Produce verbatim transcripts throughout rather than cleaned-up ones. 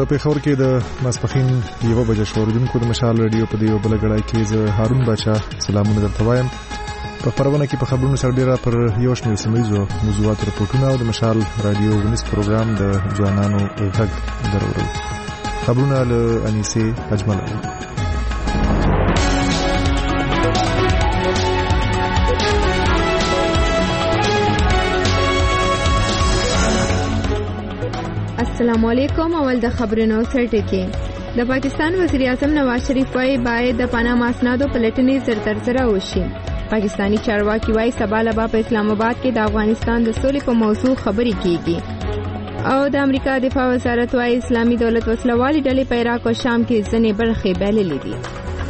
پیښور کې د ماسپخین یو بجې شوردونکو د مشال رادیو په دیو بلګړای کې ز هارون بچا سلامونه درته وایم. په خبرونه کې په خبرونو سره ډیره پر یو شمېر سیمایزو موضوعات راپورټونه او د مشال رادیو ونیس پروګرام د ځوانانو غږ درورل. خبرونه له انیسه اجمل. السلام علیکم. اول د خبرونو سرټکی. د پاکستان وزیر اعظم نواز شریف وايي باید د پاناما اسنادو پلټنې زر تر زره وشي. پاکستانی چارواکي وايي سبا لبا په اسلام آباد کې د افغانستان د سولې په موضوع خبرې کیږي. او د امریکا دفاع وزارت وايي اسلامي دولت وسلوالي ډلې په عراق او شام کې ځینې برخې بایللې دي.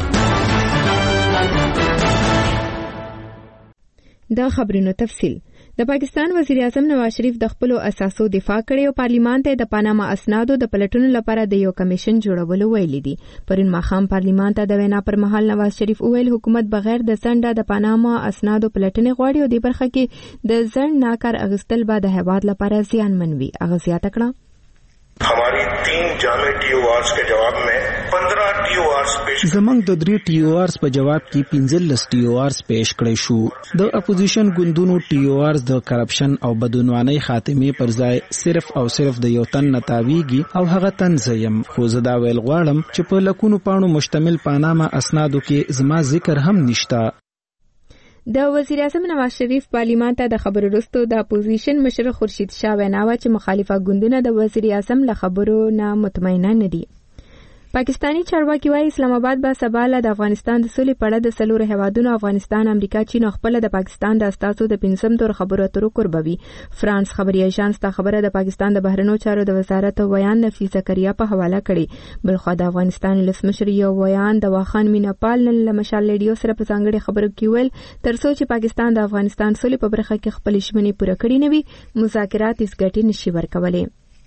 د خبرونو تفصیل. د پاکستان وزیر اعظم نواز شریف د خپل اساسو دفاع کړي او پارلیمان ته د پاناما اسنادو د پلټنو لپاره د یو کمیشن جوړولو ویلي دي. پرون ماخام پارلیمان ته د وینا پر مهال نواز شریف ویل حکومت بغیر د ځنډه د پاناما اسنادو پلټنې غواړي او د برخه کې د ځنډ ناکار اغستل به د هیواد لپاره زیانمن وي. هغه زیاته کړه हमारी तीन जामे टीओआरस के जवाब में पंद्रह टीओआरस पेश زمنګ د درې ټیوارز په جواب کې پنځلس ټیوارز پیش کړی شو. د اپوزیشن ګوندونو ټیوارز د کرپشن او بدعنواني خاتمه پر ځای صرف او صرف د یو تن نتاویږي او هغه تن زیم. خو زه دا ویل غواړم چې په لکونو پاڼو مشتمل پاناما اسنادو کې زما ذکر هم نشته. د وزیر اعظم نواز شریف پارلیمان ته د خبرو وروسته د اپوزیشن مشر خورشید شاه وینا وکړه چې مخالفه ګوندونه د وزیر اعظم له خبرو نه مطمئنه نه دي. پاکستانی چارواکي وايي اسلام آباد به سبا له د افغانستان د سولې په اړه د سلور هیوادونو افغانستان، امریکا، چین او خپل د پاکستان د استازو د پنځم تور خبرو اترو قربوي. فرانس خبري ایجانس ته خبره د پاکستان د بهرنیو چارو د وزارت بیان نفیس زکریا په حواله کړي. بلخو د افغانستان ولسمشر یو بیان د واخان میناپال له مشال ریډیو سره په ځانګړي خبرو کې ویل ترڅو چې پاکستان د افغانستان سولې په برخه کې خپل ژمنې پوره کړې نه وي مذاکرات هیڅ ګټه نشي ورکولای.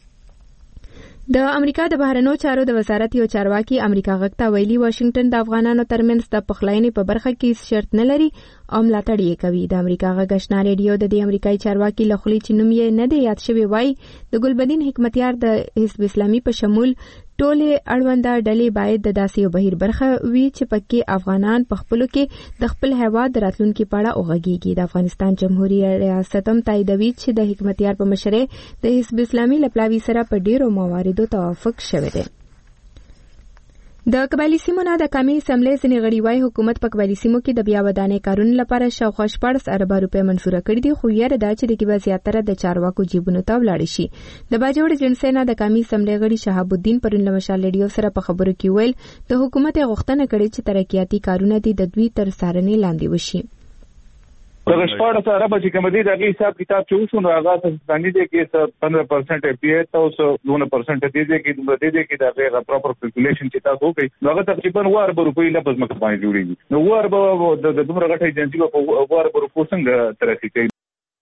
د امریکا د بهرنیو چارو د وزارت یو چارواکي امریکا غږ ته ویلي واشنگټن د افغانانو ترمنځ د پخلاینې په برخه کې شرط نه لري او ملاتړ یې کوي. د امریکا غږ آشنا ریډیو د دې امریکایي چارواکي له خولې چې نوم یې نه دی یاد شوی وایي د ګلبدین حکمتیار د حزب اسلامي په شمول ټولې اړونده ډلې باید د داسې یو بهیر برخه وي چې پکې افغانان په خپلو کې د خپل هیواد د راتلونکي په اړه وغږیږي. د افغانستان جمهوریت ریاست هم تاییدوي چې د حکمتیار په مشرۍ د حزب اسلامي له پلاوي سره په ډیرو مواردو توافق شوی دی. د قبایلي سیمو نه د قومي اسمبلۍ ځینې غړي وايي حکومت په قبایلي سیمو کې د بیا ودانۍ کارونو لپاره شاوخوا شپاړس اربه روپۍ منظوره کړي دي، خو یاره دا چې دغه به زیاتره د چارواکو جیبونو ته ولاړ شي. د باجوړ جنسي نه د قومي اسمبلۍ غړي شهاب الدین پرون له مشال ریډیو سره په خبرو کې ویل د حکومت غوښتنه کړې چې ترقیاتي کارونه دي د دوی تر څارنې لاندې وشي. دغه شپاړس اربه چې کوم دي دغه حساب کتاب چې وشو نو هغه څنګه دي کې پندرہ پرسنٹ پی ایت او دو پرسنٹ دي دي کې دوی دي کې دا پراپر کیلکولیشن چې تاسو کوي هغه تقریبا وار به روپۍ لپس مکه باندې جوړیږي. نو وار به د دومره غټه ایجنسی په وار به روپو څنګه ترقی کوي.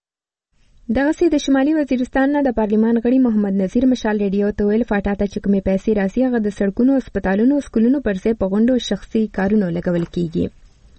دغه د شمالي وزیرستان نه د پارلیمان غړي محمد نذیر مشال ریډیو ته ویل فاټا ته چې کومې پیسې راځي هغه د سړکونو، هسپتالونو، سکولونو پر ځای په غونډو شخصي کارونو لګول کیږي.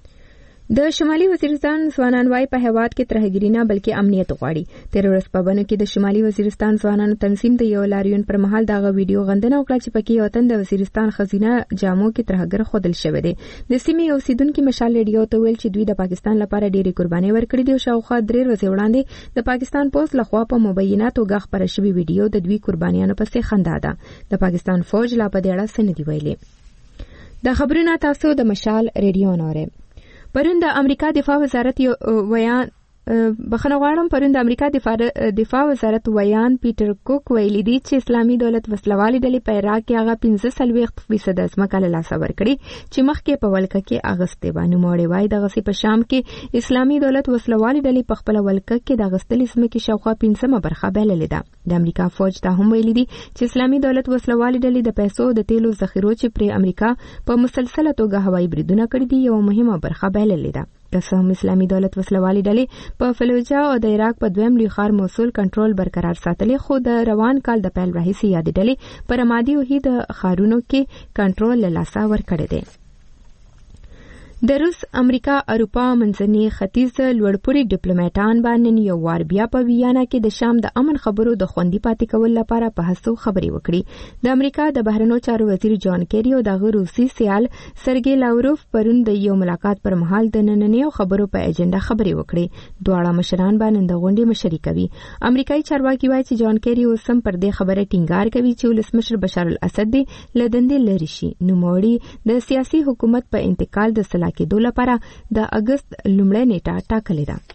د شمالي وزیرستان ځوانان وايي په هیواد کې ترهګري نه بلکې امنیت غواړي. تیر ورځ په بنو کې د شمالي وزیرستان ځوانانو تنظیم د یو لاریون پر مهال دغه ویډیو غندنه وکړه چې پکې یو تن د وزیرستان خزینه جامو کې ترهګر خودل شوی دی. د سیمې اوسیدونکو مشال ریډیو ته ویل چې دوی د پاکستان لپاره ډېری قرباني ورکړي دي او شاوخوا درې ورځې وړاندې د پاکستان پوسټ لخوا په مبیناتو غږ خبره شوی ویډیو د دوی قربانیانو پسې خندا ده. د پاکستان فوج لا په دې اړه څه نه دی ویلي. د خبرونو تاسو د مشال ریډیو نوره. پرون د امریکا دفاع وزارت یو ویان بخنه غواړم پرون د امریکا دفاع دفاع وزارت ویان پیټر کوک ویلي دی چې اسلامي دولت وسلوالي ډلې په عراق کې هغه پنځه څلوېښت فیصد ځمکه له لاسه ورکړي چې مخکې په ولکه کې اغستې وه. نوموړی وایي دغسې په شام کې اسلامي دولت وسلوالي ډلې په خپله ولکه کې د اغستلې ځمکې شاوخوا پنځمه برخه بایللې ده. د امریکا فوج ته هم ویلي دي چې اسلامي دولت وسلوالي ډلې د پیسو د تیلو ذخیرو چې پرې امریکا په مسلسله توګه هوایي بریدونه کړي دي یوه مهمه برخه بایللې ده. قسم اسلامي دولت وسلوالي ډلې په فلوجا او د عراق په دویم لوی ښار موصل کنټرول برقرار ساتلې، خو د روان کال د پیل راهیسې یادې ډلې په رمادي وحید ښارونو کې کنټرول له لاسه ورکړی دی. د روس امریکا اروپا منځني ختیځ لوړپوړي ډیپلوماټان باندې یو وار بیا په ویانا کې د شام د امن خبرو د خوندي پاتې کول لپاره په هڅو خبرې وکړي. د امریکا د بهرنیو چارو وزیر جان کیری او د روسي سیال سرګی لاوروف پرون د یو ملاقات پر مهال د نننیو خبرو په اجنډا خبرې وکړي. دواړه مشران باندې د غونډې مشري کوي. امریکایي چارواکي وايي چې جان کیری اوس هم پر دې خبره ټینګار کوي چې ولسمشر بشار الاسد د لدندې لري شي. نوموړي د سیاسي حکومت په انتقال د صلاح کېدو لپاره د اگست لومړۍ نیټه ټاکلې ده.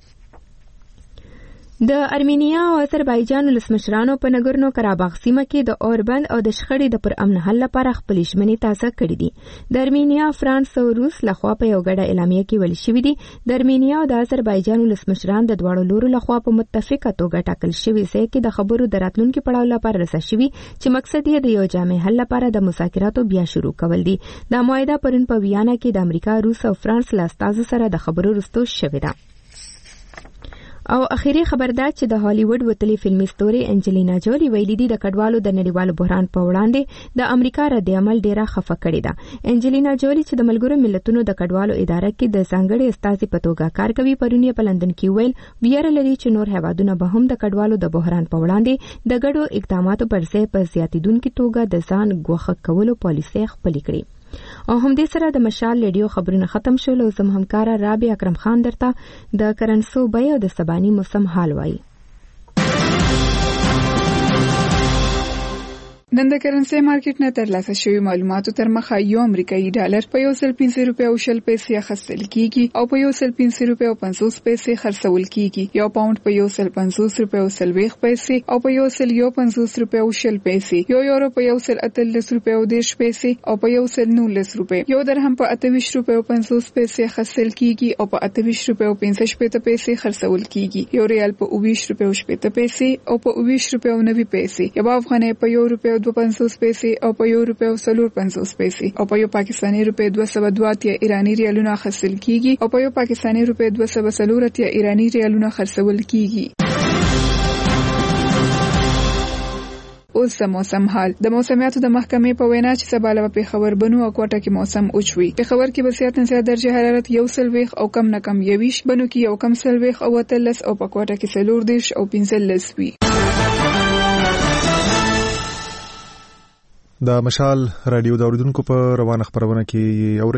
د ارمینیا او آذربایجان ولسمشرانو په نګورنو کاراباخ سیمه کې د اوربند او د شخړې د پر امن حل لپاره خپل ژمنې تازه کړې دي. د ارمینیا، فرانس او روس لخوا په یو ګډه اعلامیه کې ویل شوی دی د ارمینیا او د آذربایجان ولسمشران د دواړو لورو لخوا په متفقه توګه ټاکل شوی ځای کې د خبرو د راتلونکو پړاو لپاره رسېدل شوی چې مقصد یې د یو جامع حل لپاره د مذاکراتو بیا شروع کول دي. دا معاهده پرون په ویانا کې د امریکا، روس او فرانس له استازو سره د خبرو وروسته شوې ده. او اخیری خبر ده چې د هالیوډ وتلې فلمي ستوري انجلینا جولی ویلي دي د کډوالو د نړیوالو بحران په وړاندې د امریکا رد عمل ډیره خفه کړې ده. انجلینا جولی چې د ملګرو ملتونو د کډوالو اداره کې د ځانګړي استازي په توګه کار کوي پرونی په لندن کې ویل ویره لري چې نور هیوادونه به هم د کډوالو د بحران په وړاندې د ګډو اقداماتو پر ځای په زیاتیدونکو توګه د ځان ګوښه کولو پالیسي خپل کړي. او هم دې سره د مشال ریډیو خبرونه ختم شول. او زم همکارا رابع اکرم خان درته د کرنسو بای او د سبانی موسم حال وایي. نن د کرنسي مارکیټ نه ترلاسه شوی معلوماتو تر مخه یو امریکایي ډالر په یو سل پنځه روپیا او شل پیسې اخیستل کیږي او په یو سل پنځه روپیا او پنځوس پیسې خرڅول کیږي. یو پاوند په یو سل پنځوس روپیا او سلويخ پیسې او په یو سل یو پنځوس روپیا او شل پیسې، یو یورو په یو سل اتلس روپیا او دیش پیسې او په یو سل نولس روپیا، یو درهم په اتویش روپیا او پنځوس پیسې اخیستل کیږي او په اتویش روپیا او پنځه شپږ پیسې خرڅول کیږي. یو ریال په اوویش روپیا او شپږ پیسې او په اوویش روپیا او نوي پیسې، یو افغانۍ په یو روپیا دو پنځوس پیسې او په یو روپیا او څلور پنځوس پیسې او په یو پاکستاني روپیا دوه سوه دوه اتیا ایرانی ریالونه اخیستل کیږي او په یو پاکستاني روپیا دوه سوه څلور اتیا ایرانی ریالونه خرڅول کیږي. اوس د موسم حال. د موسمیاتو د محکمې په وینا چې سبا له پېښور بنو او کوټه کې موسم اوچوي. پېښور کې به زیات نه زیات درجه حرارت یو سلويخ او کم نه کم یویش، بنو کې یو کم سلويخ او اتلس او په کوټه کې څلور دیش او پنځلس وي. د مشال رادیو د اوریدونکو په روانه خبرونه کې اوري.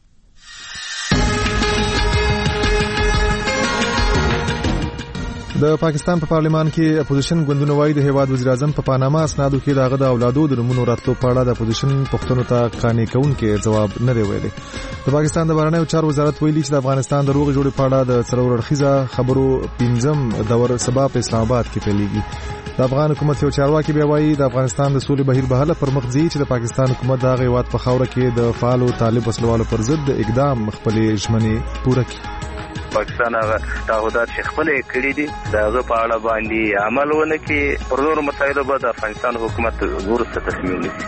د پاکستان په پارلیمان کې اپوزیشن ګوندونه وایي د هیواد وزیر اعظم په پاناما اسنادو کې دغه د اولادو د نمونو راتلو په اړه د اپوزیشن پښتنو ته قانع کوونکې جواب نه دی ویلي. د پاکستان د بهرنیو چارو وزارت ویلي چې د افغانستان د روغ جوړې په اړه د څلور اړخیزه خبرو پنځم دور سبا په اسلام آباد کې پیلېږي. د افغان حکومت یو چارواکي بیا وایي د افغانستان د سولې بهیر به هله پر مخ ځي چې د پاکستان حکومت د هغه هیواد په خاوره کې د فعال او طالب وسلوالو پر ضد د اقدام خپلې ژمنې پوره کړي. پاکستان هغه تعهدات چې خپل کړي دي د هغه په اړه باندې عمل ونه کړي، پر نورو مسایلو به د افغانستان حکومت وروسته تصمیم نیسي.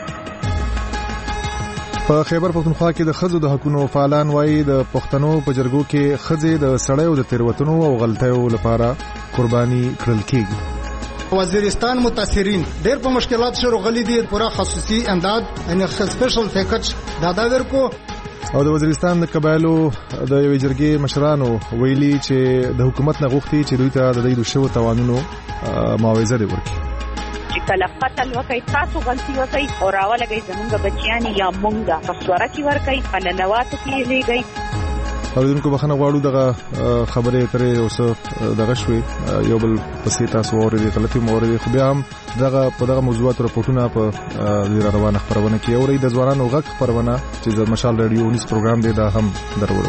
په خیبر پښتونخوا کې د ښځو د حقوقو فعالان وایي د پښتنو په جرګو کې ښځې د سړیو د تیروتنو او غلطیو لپاره قرباني کړل کېږي. وزیرستان متاثرین ډېر په مشکلات سره غلي دي، پورا خصوصي امداد ان سپیشل پیکج دادا ورکو. او د وزیرستان د قبایلو د یوې جرګې مشرانو ویلي چې د حکومت نه غوښتي چې دوی ته د دې شوو توانونو معاوضه ورکړي. چې کله قتل وکړي تاسو غلطي وکړي او راولګي زمونږ بچیان یا مونږه په سوره کې ورکړي په ننواتو کې لګي. اوریدونکو بخښنه غواړو دغه خبرې ترې اوس دغه شوي یو بل پسې تاسو اورېدې غلطي مو اورېدې، خو بیا هم دغه په دغه موضوعاتو راپورټونه په روانه خپرونه کې اورئ. د ځوانانو غږ خپرونه چې د مشال رادیو نیوز پروګرام دی دا هم درولو.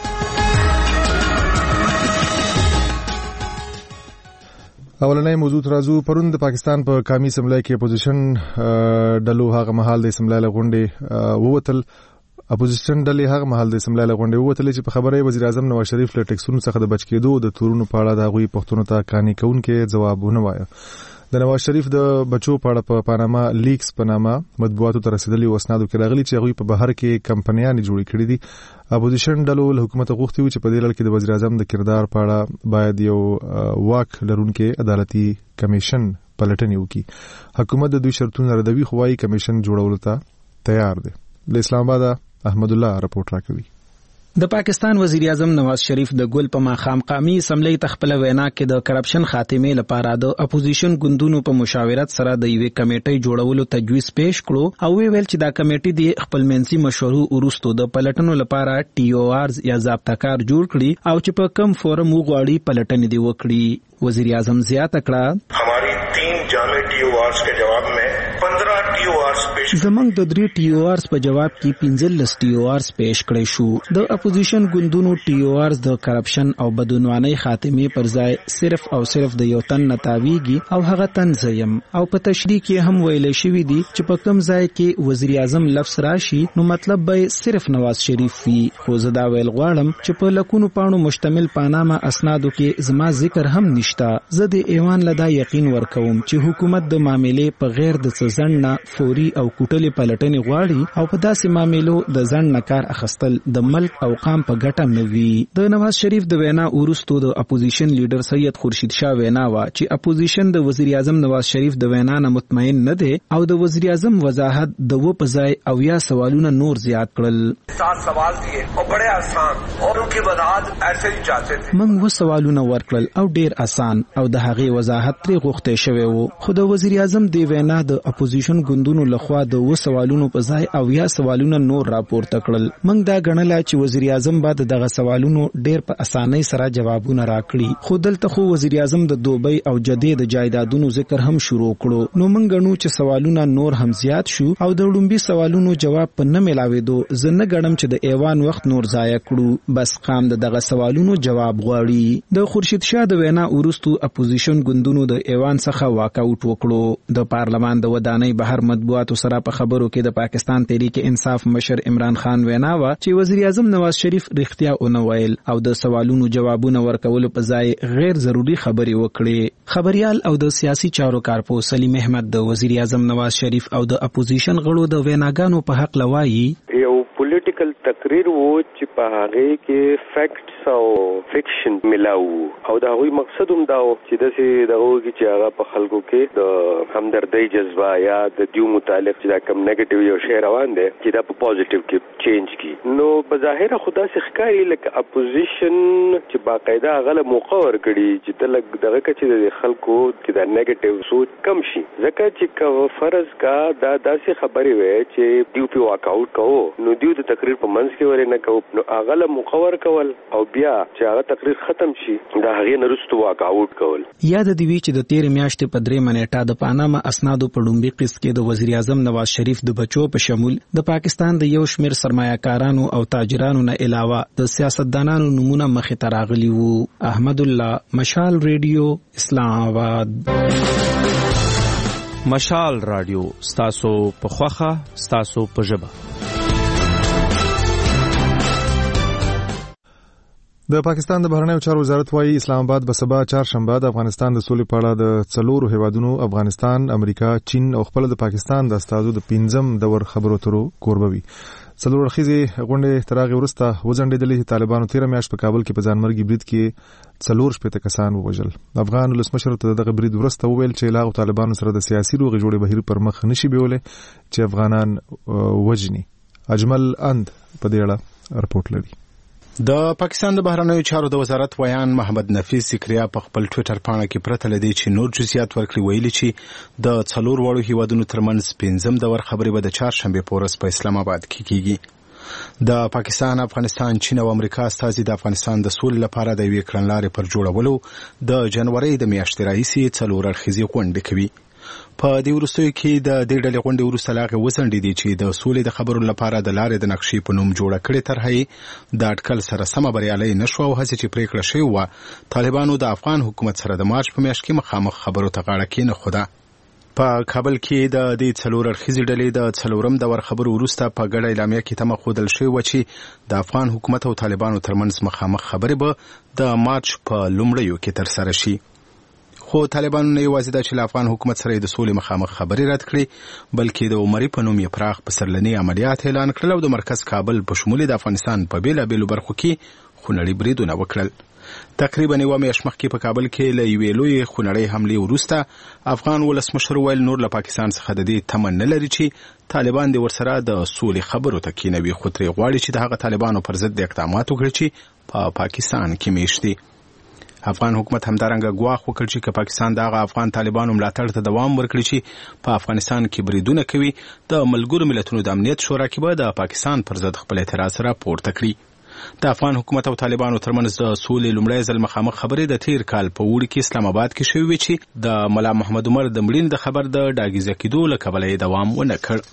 اولنۍ موضوع ترازو پرون د پاکستان په قومي اسمبلی کې اپوزیشن ډلو هغه مهال د اسمبلی له غونډې ووتل. اپوزیشن ډلې هغه مهال د اسمبلی له غونډې ووتلې چې په خبره وزیر اعظم نواز شریف له ټیکسونو څخه د بچ کېدو د تورونو په اړه د هغوی پښتنو ته قانع کوونکې ځواب ونه وایه. د نواز شریف د بچو په اړه په پاناما لیکس په نامه مطبوعاتو ته رسېدلي اسنادو کې راغلي چې هغوی په بهر کې کمپنیانې جوړې کړې دي. اپوزیشن ډلو له حکومت غوښتي وو چې په دې لړ کې د وزیر اعظم د کردار په اړه باید یو واک لرونکي عدالتي کمیشن پلټنې وکړي. حکومت د دوی شرطونه ردوي، خو وايي کمیشن جوړولو ته تیار دی. له اسلام آباد احمد الله رپورټ راکوي. د پاکستان وزیر اعظم نواز شریف د ګل په ماښام قامي اسمبلی ته خپله وینا کې د کرپشن خاتمې لپاره د اپوزیشن ګوندونو په مشاورت سره د یوې کمیټې جوړولو تجویز پیش کړو او ویل چې دا کمیټې د خپلمنځي مشورو وروسته د پلټنو لپاره ټي او آرز یا ضابطه کار جوړ کړي او چې په کم فورم وغواړي پلټنې دې وکړي. وزیر اعظم زیاته کړه हमारी तीन जामे टी ओ आर्स के जवाब में पंद्रह टी ओ आर्स पेश زمنګ د درې ټي او آرز په جواب کې پنځلس ټي او آرز پیش کړی شو. د اپوزیشن ګوندونو ټي او آرز د کرپشن او بدعنوانۍ خاتمې پر ځای صرف او صرف د یو تن نتاویږي او هغه تن زیم او په تشریح کې هم ویل شوی دی چې په کوم ځای کې وزیر اعظم لفظ راشي نو مطلب به صرف نواز شریف وي. خو زه دا ویل غواړم چې په لکونو پاڼو مشتمل پاناما اسنادو کې زما ذکر هم نشته. زه د ایوان لدا یقین ورکوم چې حکومت د معاملې په غیر د څه نه فوري او کوټلې پلټنې غواړي او په داسې معاملو د ځنډ نه کار اخیستل د ملک او قام په ګټه نه وي. د نواز شریف د وینا وروسته د اپوزیشن لیډر سید خورشید شاه وینا وا چې اپوزیشن د وزیر اعظم نواز شریف د وینا نه مطمئن نه دی او د وزیر اعظم وضاحت د و په ځای او یا سوالونه نور زیات کړل. سات سوال دیے او بڑے آسان اور ان کی وضاحت ایسے ہی چاہتے تھے. موږ و سوالونه ورکړل او ډیر آسان او د هغې وضاحت ترې غوښتل شوی و. خو د وزیر اعظم د وینا د اپوزیشن ګوندونو لخوا د و سوالونو په ځای او یا سوالونه نور راپورته کړل. موږ دا ګڼله چې وزیر اعظم بعد دغه سوالونو ډیر په اسانۍ سره جوابونه راکړي. خو دلته خو وزیر اعظم د دوبۍ او جدې د جایدادونو ذکر هم شروع کړو. نو موږ ګڼو چې سوالونه نور هم زیات شو او د لومبي سوالونو جواب په نه ملاوېدو زه نه ګڼم چې د ایوان وخت نور ضایع کړو. بس قام د دغه سوالونو جواب غواړي. د خورشید شاه د وینا وروسته اپوزیشن ګوندونو د ایوان څخه واک آوټ وکړو. د پارلمان د ودانۍ بهر مطبوعاتو سره په خبرو کې د پاکستان تحریک انصاف مشر عمران خان وینا وا چې وزیر اعظم نواز شریف رښتیا ونه ویل او د سوالونو جوابونه ورکول په ځای غیر ضروری خبرې وکړي. خبريال او د سیاسي چارو کارپو سلیم احمد د وزیر اعظم نواز شریف او د اپوزیشن غړو د ویناګانو په حق لوایي یو پولیټیکل تقریر وو چې په هغه کې فیکټس او فکشن ملاو او دا غوي مقصد هم دا چې داسې دغه کې چې هغه په خلکو کې د همدردۍ جذبه یا د دیو متعلق چې دا کم نیگیټیو یو شی روان دی چې دا په پوزټیو کې چینج کی. نو بظاهر خدا سي ښکاري لکه اپوزیشن چې باقاعده غل موقع ورکړي چې دلګ دغه کې د خلکو کې دا نیگیټیو سوچ کم شي. ځکه چې کو فرض کا دا داسې خبرې وي چې دیو په واک آوټ کوو نو دیو د تقریر په منځ کې ورنه کوو نو غل موقع ورکول او بیا چې هغه تقریر ختم شي دا هغه نرستو واک آوټ کول. یاد دی وی چې د تیر میاشتې په درې منېټه د پاناما اسنادو په لومبي قسط کې د وزیر اعظم نواز شریف د بچو په شمول د پاکستان د یو شمېر سرمایه‌کارانو او تاجرانو نه علاوه د سیاستدانانو نمونه مخې ته راغلي وو. احمد الله، مشال ریډیو، اسلام آباد. مشال رادیو ستاسو په خوخه ستاسو په ژبه. د پاکستان د بهرنیو چارو وزارت وايي اسلام آباد به سبا چهارشنبه د افغانستان د سولې په اړه د څلورو هیوادونو افغانستان، امریکا، چین او خپل د پاکستان د استازو د پنځم دور خبرو اترو کوربه وي. څلور اړخیزې غونډې تر هغې وروسته وځنډېدلې چې طالبانو تېره میاشت په کابل کې په ځانمرګي برید کې څلور شپېته کسان ووژل. افغان ولسمشر ته دغه برید وروسته وویل چې له هغو طالبانو سره د سیاسي روغې جوړې بهیر پر مخ نشي بیولی چې افغانان وژني. اجمل اند په دې اړه رپورټ لري. د پاکستان د بهرنیو چارو د وزارت ویان محمد نفیس ذکریا په خپل ټوئیټر پاڼه کې پرته لدی چې نور جزئیات ورکړي ویلي چې د څلور وړو هیوادونو ترمنځ پنځم دور خبرې به د چهارشنبه په ورځ په اسلام آباد کې کیږي. د پاکستان، افغانستان، چین او امریکا استازي د افغانستان د سولې لپاره د یوې کړنلارې پر جوړولو د جنوري د میاشتې راهیسې څلور اړخیزې غونډې کوي. په دې وروستیو کې د دې ډلې غونډې وروسته لاغې وځنډېدې چې د سولې د خبرو لپاره د لارې د نقشې په نوم جوړه کړې طرحه د اټکل سره سمه بریالۍ نه شوه او هڅې چې پرېکړه شوې وه طالبانو د افغان حکومت سره د مارچ په میاشت کې مخامخ خبرو ته غاړه کېنښوده. په کابل کې د دې څلور اړخیزې ډلې د څلورم دور خبرو وروسته په ګډه اعلامیه کې تمه ښودل شوې وه چې د افغان حکومت او طالبانو ترمنځ مخامخ خبرې به د مارچ په لومړیو کې ترسره شي. خو طالبانو نه یوازې دا چې له افغان حکومت سره د سولې مخامخ خبرې رد کړې بلکې د عمري په نوم یې پراخ پسرلني عملیات اعلان کړل او د مرکز کابل په شمول د افغانستان په بیلابیلو برخو کې خونړي بریدونه وکړل. تقریبا یوه میاشت مخکې په کابل کې له یوې لویې خونړۍ حملې وروسته افغان ولسمشر ویل نور له پاکستان څخه د دې تمه نه لري چې طالبان دې ورسره د سولې خبرو ته کینوي، خو ترې غواړي چې د هغه طالبانو پر ضد اقدامات وکړي چې په پاکستان کې میشت دي. افغان حکومت همدارنګه ګواښ وکړ چې که پاکستان د هغه افغان طالبانو ملاتړ ته دوام ورکړي چې په افغانستان کې بریدونه کوي، د ملګرو ملتونو د امنیت شورا کې به د پاکستان پر ضد خپل اعتراض راپورته کړي. د افغان حکومت او طالبانو ترمنځ د سولې لومړی ځل مخامخ خبرې د تیر کال په اوړي کې اسلام آباد کې شوې وې چې د ملا محمد عمر د مړینې د خبر د ډاګیزه کېدو له کبله یې دوام ونه کړ.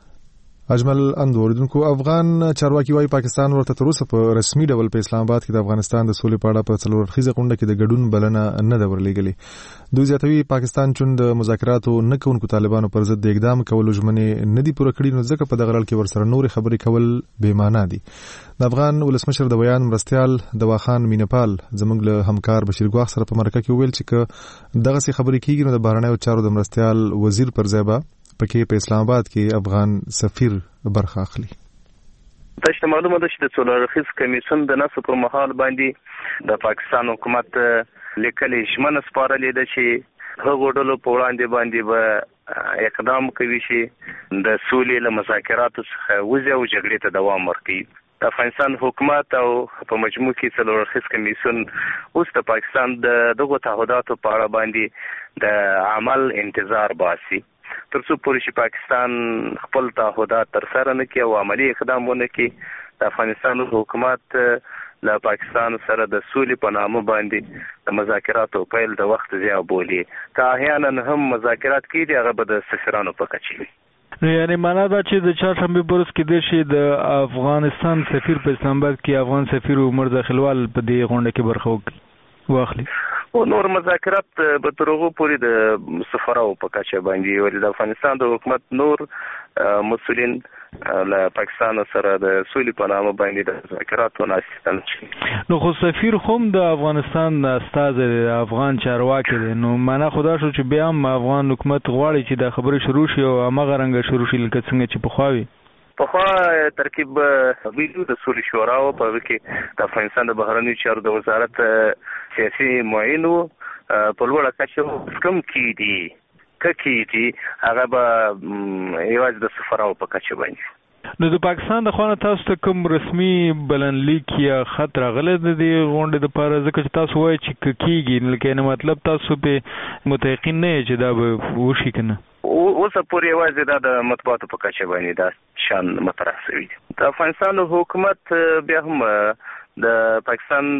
اجمل اندوردونکو افغان چارواکي وايي پاکستان ورته تر اوسه په رسمي ډول په اسلام آباد کې د افغانستان د سولې په اړه په څلور اړخیزه غونډه کې د ګډون بلنه نه ده ورلېږلې. دوی زیاتوي پاکستان چون د مذاکراتو نه کوونکو طالبانو پر ضد د اقدام کولو ژمنې نه دي پوره کړي، نو ځکه په دغه اړه کې ورسره نورې خبرې کول بې معنا دي. د افغان ولسمشر د بیان مرستیال دواخان مینپال زموږ له همکار بشیر ګواخ سره په مرکه کې وویل چې که دغسې خبرې کیږي نو د بهرنیو چارو د مرستیال وزیر پر ځای به پکې په اسلام آباد کې افغان سفیر برخه اخلي. تاسو ته معلومه ده چې د څلور اړخیز کمیسیون د نسو پر مهال باندې د پاکستان حکومت لیکلې ژمنه سپارلې ده چې هغو ډلو په وړاندې باندې به اقدام کوي چې د سولې له مذاکراتو څخه وځي او جګړې ته دوام ورکوي. د افغانستان حکومت او په مجموع کې څلور اړخیز کمیسیون اوس د پاکستان د دغو تعهداتو په اړه باندې د عمل انتظار باسي تر څو پورې چې پاکستان خپل تعهدات ترسره نه کړي او عملی اقدام ونه کړي. د افغانستان حکومت له پاکستان سره د سولې په نامه باندې د مذاکراتو پیل د وخت ضیاع بولي. که احیانا هم مذاکرات کېږي هغه به د سفیرانو په کچه وي. نو یعنی معنا دا چې د چهارشنبې په ورځ کې دی چې د افغانستان سفیر په اسلام آباد کې افغان سفیر عمر داخلوال په دې غونډه کې برخه وکړي واخلي او نور مذاکرات به تر هغو پورې د سفراو په کچه باندې ولې د افغانستان د حکومت نور مسؤلین له پاکستان سره د سولې په نامه باندې د مذاکراتو ناستل شي. نو خو سفیر هم د افغانستان استازی د افغان چارواکي دی، نو معنا خدا شو چې بیا هم افغان حکومت غواړي چې د خبرې شروع شي او همغه رنګه شروع شي لکه څنګه چې پخوا وي. پخوا ترکیب ویلو د سولې شورا او په کې د افغانستان د بهرنیو چارو د وزارت سیاسي معینو په لوړه کچه کم کیدي ککیدي هغه به یوازې د سفراو په کچه باندې. نو د پاکستان د خوانه تاسو ته کوم رسمي بلنلیک یا خط راغلی د دې غونډې دپاره؟ ځکه چې تاسو وایئ چې کیږي لکه مطلب تاسو په متيقن نه چې دا به وشي که نه؟ اوس پورې یوازې دا د مطبوعاتو په کچه باندې دا شان مطرح شوي. د افغانستان حکومت بیا هم د پاکستان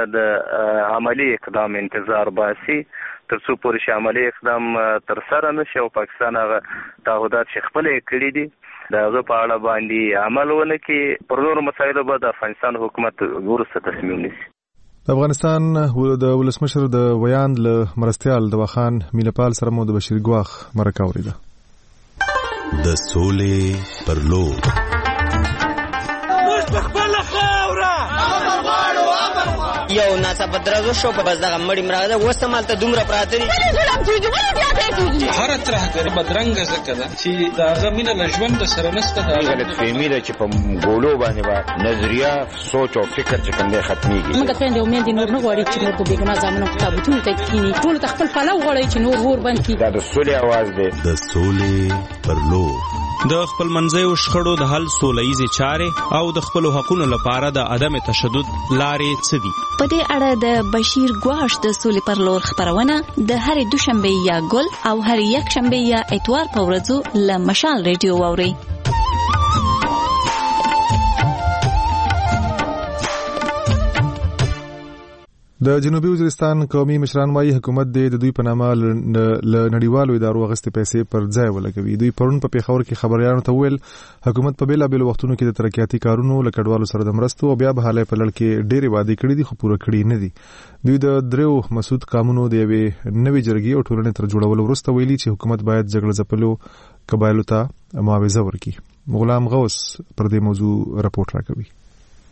د عملی اقدام انتظار باسي تر څو پورې چې عملی اقدام ترسره نشي او پاکستان هغه تعهدات چې خپل یې کړي دي د هغه په اړه باندې عمل ونه کړي، پر نورو مسایلو به د افغانستان حکومت وروسته تصمیم نیسي. د افغانستان د ولسمشر د ویاند له مرستیال دواخان مینپال سره مو د بشیر ګواخ مرکه اورېده. د سولې پر لور یو ناڅاپه درزو شو په بس دغه مړی مراغله وسته مالته دومره پراته دي هر ترهګر بدرنګ زکه ده چې دا غمینه لژوند سره نسته دا غلط فهمي ده چې په ګولو باندې با نظریه سوچ او فکر چې کوم ختميږي. موږ ته د امید نور نه غواړي چې نور د بیګنا ځامنو کتابونه ته کینی ټول تخپل پلو غواړي چې نور ور باندې دا د سولې आवाज ده. د سولې پر لور د خپل منځیو شخړو د حل سولهییزې چارې او د خپلو حقونو لپاره د عدم تشدد لارې څه دي؟ په دې اړه د بشیر ګواش د سولې پر لور خبرونه د هرې دوشنبه یا ګل او هرې یکشنبه یا اتوار په ورځو له مشال ریډیو واورئ. د جنوبي وزیرستان قومي مشران وايي حکومت د دوی په نامه ل نړیوالو ادارو غستې پیسې پر ځای ولګوي. دوی پرون په پیښور کې خبريالانو ته ویل حکومت په بیلا بیل وختونو کې د ترقیاتي کارونو لکډوالو سره د مرستو او بیا به حالې په لړ کې ډېرې وعدې کړې دي خو پوره کړې نه دي. دوی د دریو مسعود قانونو د یوې نوې جرګې او ټولنې تر جوړولو وروسته ویلي چې حکومت باید جګړه ځپلو قبایلو ته معاوضه ورکړي. غلام غوث پر دې موضوع راپورټ راکوي.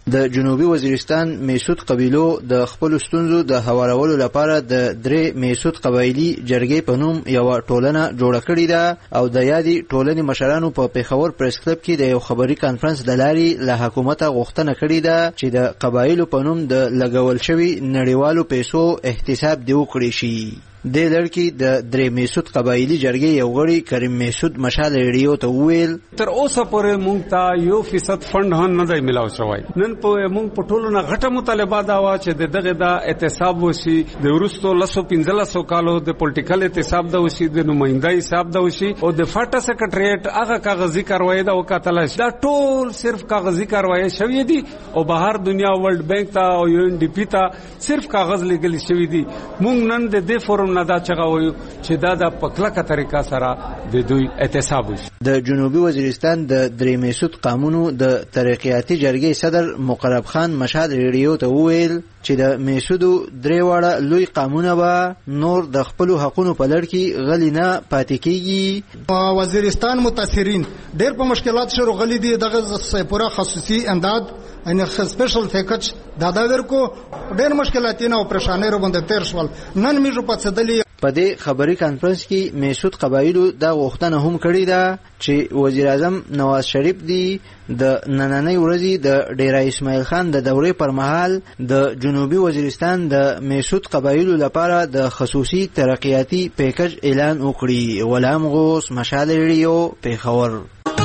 د جنوبي وزیرستان میسود قبیلو د خپل ستونزو د هوارولو لپاره د درې میسود قبایلی جرګې په نوم یو ټولنه جوړه کړې ده او د یادي ټولنې مشرانو په پیښور پریس کلب کې د یو خبري کانفرنس د لارې له حکومت غوښتنه کړې ده چې د قبایلو په نوم د لګول شوی نړیوالو پیسو احتساب دی وکړي شي. د لړکی د درې میسود قبایلی جرګې یو غړي کریم میسود مشال ریډیو ته وویل تر اوسه پورې مونږ ته یو فیصد فند هم نه دی ملاو شوی. نن په مونږ په ټولو نه غټه مطالبه دا و چې د دغه د احتساب وشي د ورستو لسو پنځلسو کالو د پولیټیکل احتساب د وشي د نمائندای حساب د وشي او د فاټا سیکریټریټ هغه کاغذي کاروایی دا وکاتل دا ټول صرف کاغذي کاروایی شوی دي او بهر دنیا ورلد بانک ته او یو ان ډی پی ته صرف کاغذ لګل شوی دي. مونږ نن د دې فورم نه دا چغوي چې دا د پکلکه طریقه سره د دوی احتساب وشي. د جنوبي وزیرستان د درې میسود قانونو د ترقیاتي جرګې صدر مقرب خان مشهد ریډیو ته وویل چې د میسودو درې واړه لوی قانونه به نور د خپل حقوقو په لړ کې غلی نه پاتې کیږي. وزیرستان متاثرین ډېر په مشکلات سره غلی دي. دغه پورا خصوصي امداد ان سپیشل پیکج دا دا ورکو ډېر مشکلاتونه او پریشانې رو باندې تیر شول. نن میجو پاتېدلی په دې خبري کانفرنس کې میسود قبایلو دا غوښتنه هم کړې ده چې وزیر اعظم نواز شریف دی د نننۍ ورځې د ډیرا اسماعیل خان د دورې پر مهال د جنوبي وزیرستان د میسود قبایلو لپاره د خصوصي ترقیاتي پیکج اعلان وکړي. غلام غوث مشال ریډیو پیښور.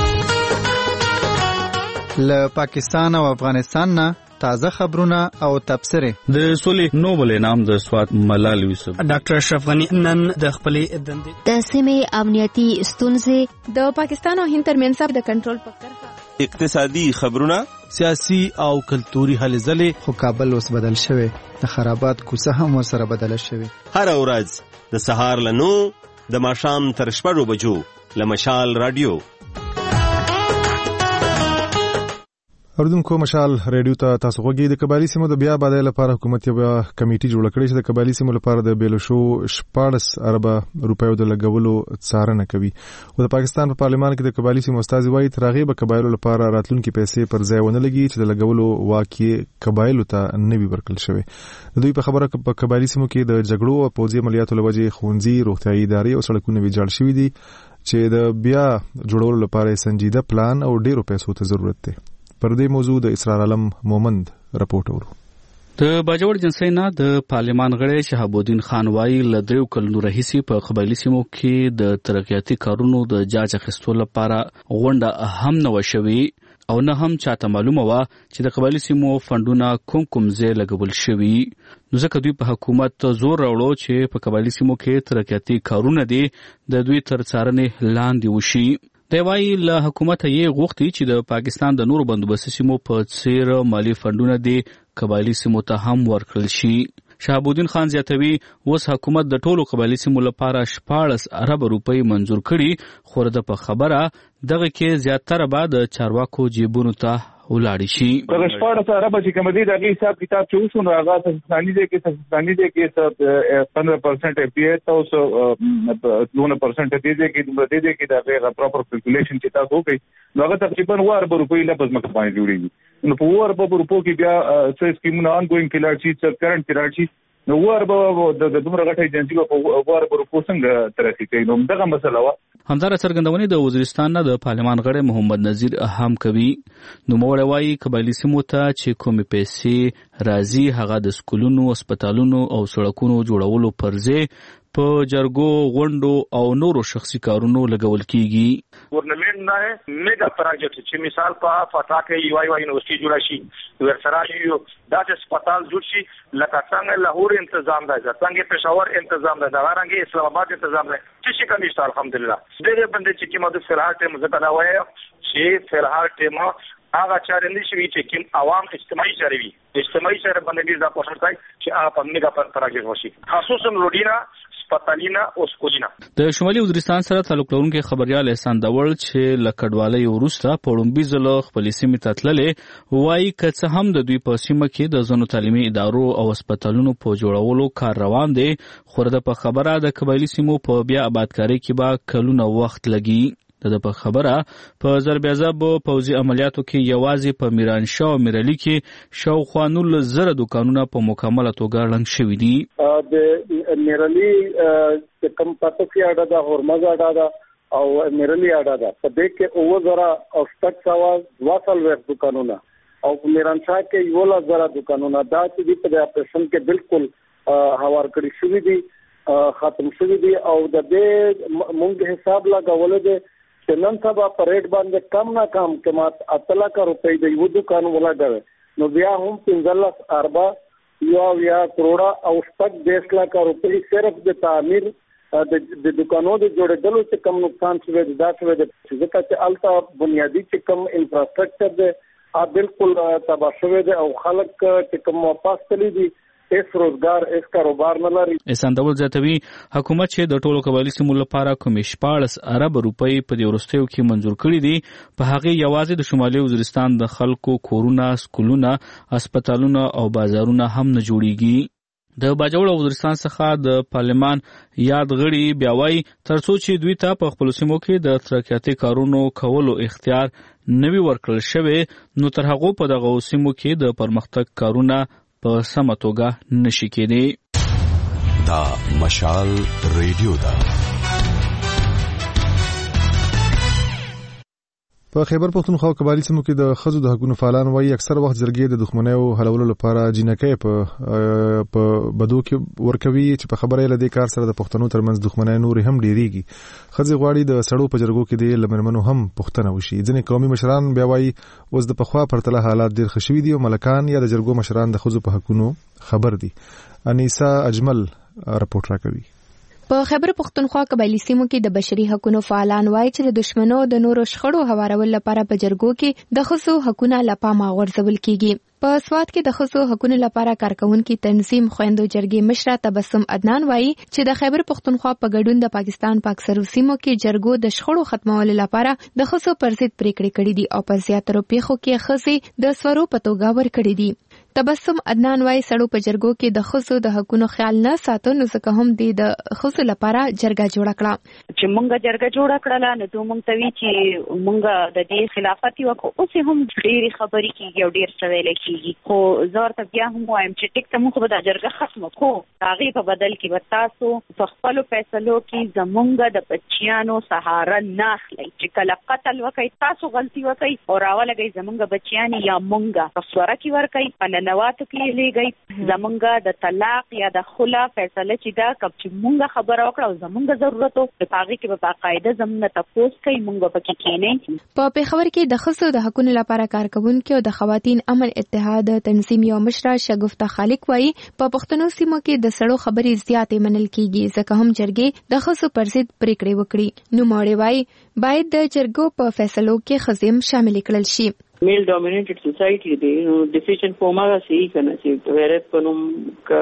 له پاکستان او افغانستان نه تازه خبرونه او تبصرې. د سولې نوبل انعام د سوات ملال یوسف ډاکټر اشرف غنی نن د خپلې دندې د سیمې امنیتي ستونزې د پاکستان او هند ترمنځ د کنټرول په کرښه اقتصادي خبرونه سیاسي او کلتوري هلې ځلې. خو کابل اوس بدل شوی د خرابات کوڅه هم ورسره بدله شوی. هر ورځ د سهار له نو د ماښام تر شپږو بجو له مشال رادیو. اردوونکو مشال ریډیو ته تاسو غوږی. د قبایلی سیمو د بیا آبادۍ لپاره حکومت یو کمیټه جوړه کړې چې د قبایلی سیمو لپاره د بیل شو شپاړس اربه روپیو د لګولو څارنه کوي. او د پاکستان په پارلمان کې د قبایلی سیمو استازي وایي ترغه به قبایلو لپاره راتلونکي پیسې پر ځای ونه لګي چې د لګولو واقعي قبایلو ته نه وي ورکړل شوی. د دوی په خبره په قبایلی سیمو کې د جګړو او پوځي عملیاتو لوجې خونځي روغتيایي ادارې او سړکونه ویجاړ شوي دي چې د بیا جوړولو لپاره سنجیده پلان او ډیرو پیسو ته ضرورت دی. پر دې موضوع د اسرار علم مومند راپورټ ورو. د باجوړ جنسۍ نه د پارلمان غړی شهاب الدین خان وایي له دریو کلونو راهیسې په قبایلي سیمو کې د ترقیاتي کارونو د جاج اخیستو لپاره غونډه هم نه وشوي او نه هم چاته معلومه وه چې د قبایلي سیمو فندونه کوم کوم ځای لګول شوي. نو ځکه دوی په حکومت زور راوړو چې په قبایلي سیمو کې ترقیاتي کارونه دي د دوی تر څارنې لاندې وشي. دی وایي له حکومته یې غوښتي چې د پاکستان د نورو بندوبستي سیمو په څیر مالي فندونه دي قبایلي سیمو ته هم ورکړل شي. شهاب الدین خان زیاتوي اوس حکومت د ټولو قبایلي سیمو لپاره شپاړس اربه روپۍ منظور کړي خو د په خبره دغه کې زیاتره به د چارواکو جیبونو ته ولاړ شي. دغه شپاړس اربه چې کوم دي د حساب کتاب چې وشو نو هغه افغانستاني دي کې افغانستاني دي کې پندرہ پرسنٹ پی ایچ تاسو دو پرسنٹ دي دي کې د دې کې دا پراپر کیلکولیشن چې تاسو کوي نو هغه تقریبا و اربه روپۍ لپس مکه باندې جوړیږي. نو په و اربه روپو کې بیا څه سکیمونه آن ګوینګ کې لاړ شي چې کرنٹ کې لاړ شي نو و اربه د دومره غټه ایجنسی په و اربه روپو څنګه ترقی کوي. نو دغه مسله و. همدار څرګندونې د وزیرستان نه د پارلمان غړی محمد نذیر هم کوي. نو موړ وایي قبایلی سیمو ته چې کومې پیسې راځي هغه د سکولونو هسپتالونو او سړکونو جوړولو پر ځای په جرګو غونډو او نورو شخصي کارونو لګول کیږي. ګورنمنت نه میگا پروجیکټ چې مثال په فاټا کې یو یو یونیورسيټي جوړ شي ورسره یو داسې هسپتال جوړ شي لکه څنګه لاهور تنظیم دی څنګه پېښور تنظیم دی دغه اسلام آباد تنظیم دی چې شي کنيشت الحمدلله دغه باندې چې کومه د فلحال ټیم زکه دا وایي چې فلحال ټیم هغه چارندې شوي چې کوم عوام اجتماعي چارې وي اجتماعي چارې باندې دا کوشش کوي چې هغه په میگا پروجیکټ وشي خصوصا روډینا سپتالینا او سکولینا. د شمالي وزیرستان سره تعلق لرونکي خبريال احسان داوړ چې لکډوالۍ وروسته په لومبي ځل خپل سیمې ته تللې وایي که څه هم د دوی په سیمه کې د ځینو تعلیمي ادارو او هسپتالونو په جوړولو کار روان دی خو د په خبره د قبایلی سیمو په بیا آبادکاري کې به کلونه وخت لګي. د په خبره په ضربیازب پوځي عملیاتو کې یوازې په میرانشاه او میرعلي کې شاوخوا نولس زره دوکانونه په مکمله توګه ړنګ شوي دي. د میرعلي چې کوم پاتوکي اډه ده هرمز اډه ده او میرعلي اډه ده په دې کې اوه زره او شپږ سوه دوه څلوېښت دوکانونه او په میرانشاه کې یولس زره دوکانونه دا چې دي په اپریشن کې بالکل هوار کړي شوي دي ختم شوي دي او د دې مونږ حساب لګولې دي چې نن سبا په ریټ باندې کم نه کم قیمت اته لکه روپۍ د یو دوکان ولګوي نو بیا هم پنځلس اربه یا یا کروڑه او شپږ دېرش لکه روپۍ صرف د تعمیر د دکانو د جوړېدلو چې کم نقصان شوی دی دا شوی دی ځکه چې هلته بنیادي چې کم انفراسټرکچر دی هغه بالکل تباه شوی دی او خلک چې کم واپس تللی دي اس روزګار اس کاروبار نه لري. احسان ډول زیاتوي حکومت چې د ټولو قبایلي سیمو لپاره کوم شپاړس ارب روپۍ په دې وروستیو کې منظور کړي دي په هغه یوازې د شمالي وزیرستان د خلکو کورونه، سکولونه، هسپتالونه او بازارونه هم نه جوړیږي. د باجوړ وزیرستان څخه د پارلمان یاد غړي بیا وایي ترڅو چې دوی ته په خپلو سیمو کې د ترقیاتي کارونو کولو اختیار نوي ورکړل شوی نو تر هغو په دغو سیمو کې د پرمختګ کارونه په سمه توګه نشي کېدی. دا مشال ریډیو دا په خیبر پختونخوا قبایلي سیمو کې د ښځو د حقوقو فعالان وایي اکثر وخت جرګې د دښمنیو حلولو لپاره جنکۍ په په بدو کې ورکوي چې په خبره لدې کار سره د پښتنو ترمنځ دښمنۍ نور هم ډیریږي. ښځې غواړي د سړو په جرګو کې د لمرمنو هم پښتنه وشي. ځینې قومي مشران بیا وایي اوس د پخوا پرتله حالات ډیر ښه شوي دي او ملکان یا د جرګو مشران د ښځو په حقوقو خبر دي. انیسا اجمل رپورټ راکوي. په خیبر پختونخوا قبایلي سیمو کې د بشري حقوقو فعالان وایي چې د دشمنو د نورو شخړو هوارولو لپاره په جرګو کې د ښځو حقوقونه له پامه غورځول کیږي. په سواد کې د ښځو حقوقو لپاره کارکونکو تنظیم خويندو جرګې مشره تبسم عدنان وایي چې د خیبر پختونخوا په ګډون د پاکستان په اکثرو سیمو کې جرګو د شخړو ختمولو لپاره د ښځو پر ضد پریکړې کړې دي او په زیاترو پیښو کې ښځې د سورو په توګه ورکړې دي. تبسم عدنان وایي سړو په جرګو کې د ښځو د حقوقو خیال نه ساتو نو ځکه هم د ښځو لپاره جرګه جوړه کړه. چې مونږه جرګه جوړه کړله نو دوی مونږ ته وی چې مونږه د دې خلافت یو کو اوس هم ډېری خبرې کیږي او ډېر څه ویل کیږي خو زور ته بیا هم وایم چې ټیک ته مونږ به د جرګه ختمه کو هغه په بدل کې به تاسو په خپل فیصلو کې زمونږ د بچیانو سهاره نه اخلي چې کله قتل وکړي تاسو غلطي وکړي او راولګي زمونږ بچیان یا مونږه تصوره کې ورکړي په نواتو کې لګي زمونږ د طلاق یا د خلا فیصله چې دا کب چې مونږه خبره وکړه او زمونږ ضرورت او په هغه کې به باقاعده زمونږ تاسو کوي مونږ په کې کېنه. په پیښور کې د ښځو د حقوقو لپاره کارکونکو او د خواتین امن اتحاد تنظیم یو مشره شګفته خالق وایي په پښتنو سیمو کې د سړو خبرې زیاتې منل کیږي ځکه هم جرګې د ښځو پر ضد پریکړې وکړي. نو ماړې وایي باید د جرګو په فیصلو کې ښځې شامل کړل شي. میل ډومینیټډ سوسایټي دی نو ډیسیژن فورم هغه صحیح کنه چې غیرت پنوم کا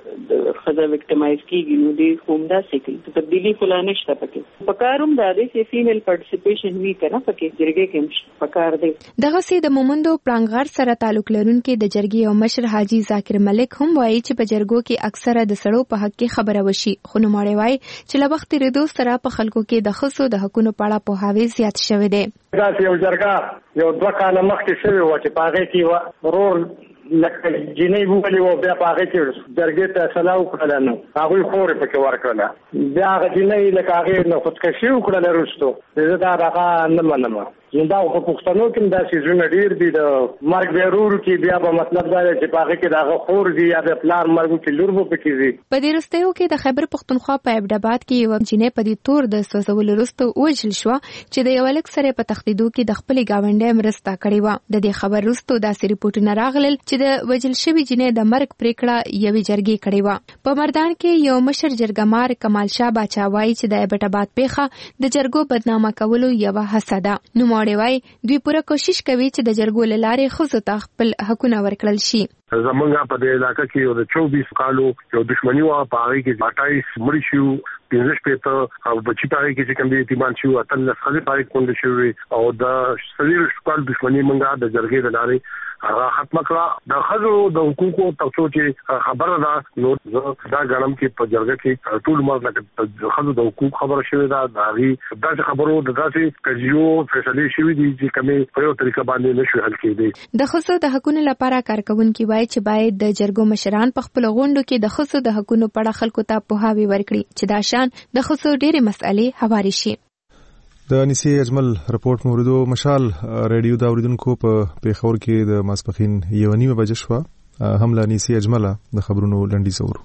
د خزه وکټمایز کیږي نو دی کوم دا سکی تبدیلی خلا نشته پکې پکاروم دا دی چې فیمیل پارټیسیپیشن وی کنه پکې جرګې کې پکار دی. دغه سي د مومندو پلانګار سره تعلق لرونکي د جرګې او مشر حاجی ذاکر ملک هم وایي چې په جرګو کې اکثره د سړو په حق کې خبره وشي خو نو ماړې وایي چې له وخت ریدو سره په خلکو کې د ښځو د حقوقو په اړه پوهاوی زیات شوی دی. دا یو جرګه یو دوه کاله مخکې شوی و چې په هغې کې ورور لکه جنۍ وولي و بیا په هغې کې جرګې ته فیصله وکړله نو هغوی خورې پکې ورکړله بیا هغه جنۍ لکه هغې نه خودکشي وکړله وروستو زه دا هغه نه منم. دا په پښتنو کې دا سیزونه ډیر دي د مرګ بیرور کې بیا په مطلب دا چې په هغه کې دا خور دي یا د پلار مرګ کې لور به پکې دي. په دې وروستیو کې د خیبر پښتونخوا په ابداباد کې یو جنې په دې تور د سوزولو وروسته وژل شو چې د یو لک سره په تخدیدو کې د خپل گاونډي مرسته کړې و. د دې خبر وروسته داسې ریپورتونه راغلل چې د وژل شوی جنې د مرګ پریکړه یوې جرګې کړې و. په مردان کې یو مشر جرګمار کمال شاه باچا وایي چې د ابداباد پیښه د جرګو بدنامه کولو یو هڅه ده. نو وای دوی پوره کوشش کوي چې د جرګو لارې ښځو ته خپل حقونه ورکړل شي. زمونږ په دې علاقې کې یو د چوبیس کالو یو دښمنی و په هغه کې اټایس مړي شو پنځه شپږ او بچی پاره کې چې کوم دي ایمان شو اتل خلک پاره کول شي او د سویر شپږ دښمنی منګه د جرګې د لارې هغه ختم کړه د خزو د حقوقو تاسو چې خبره ده نو دا غنم کې په جرګه کې ټول مرګ د خزو د حقوق خبره شوې ده دا غي دا خبرو د داسې کجیو فیصله شوې دي چې کومه په یو طریقه باندې نشو حل کېدی. د خزو د حقوقو لپاره کارکونکو وایي چې باید د جرګو مشران په خپل غونډو کې د خزو د حقوقو په اړه خلکو ته پوهاوی ورکړي چې دا شان د خزو ډېرې مسئلې هواري شي. د انیسی اجمل رپورت موردو مشال ریډیو دا اوریدونکو په پیښور کې د ماسپخین یو نیمه بجې شو هم له انیسی اجمل د خبرونو لنډی زورو.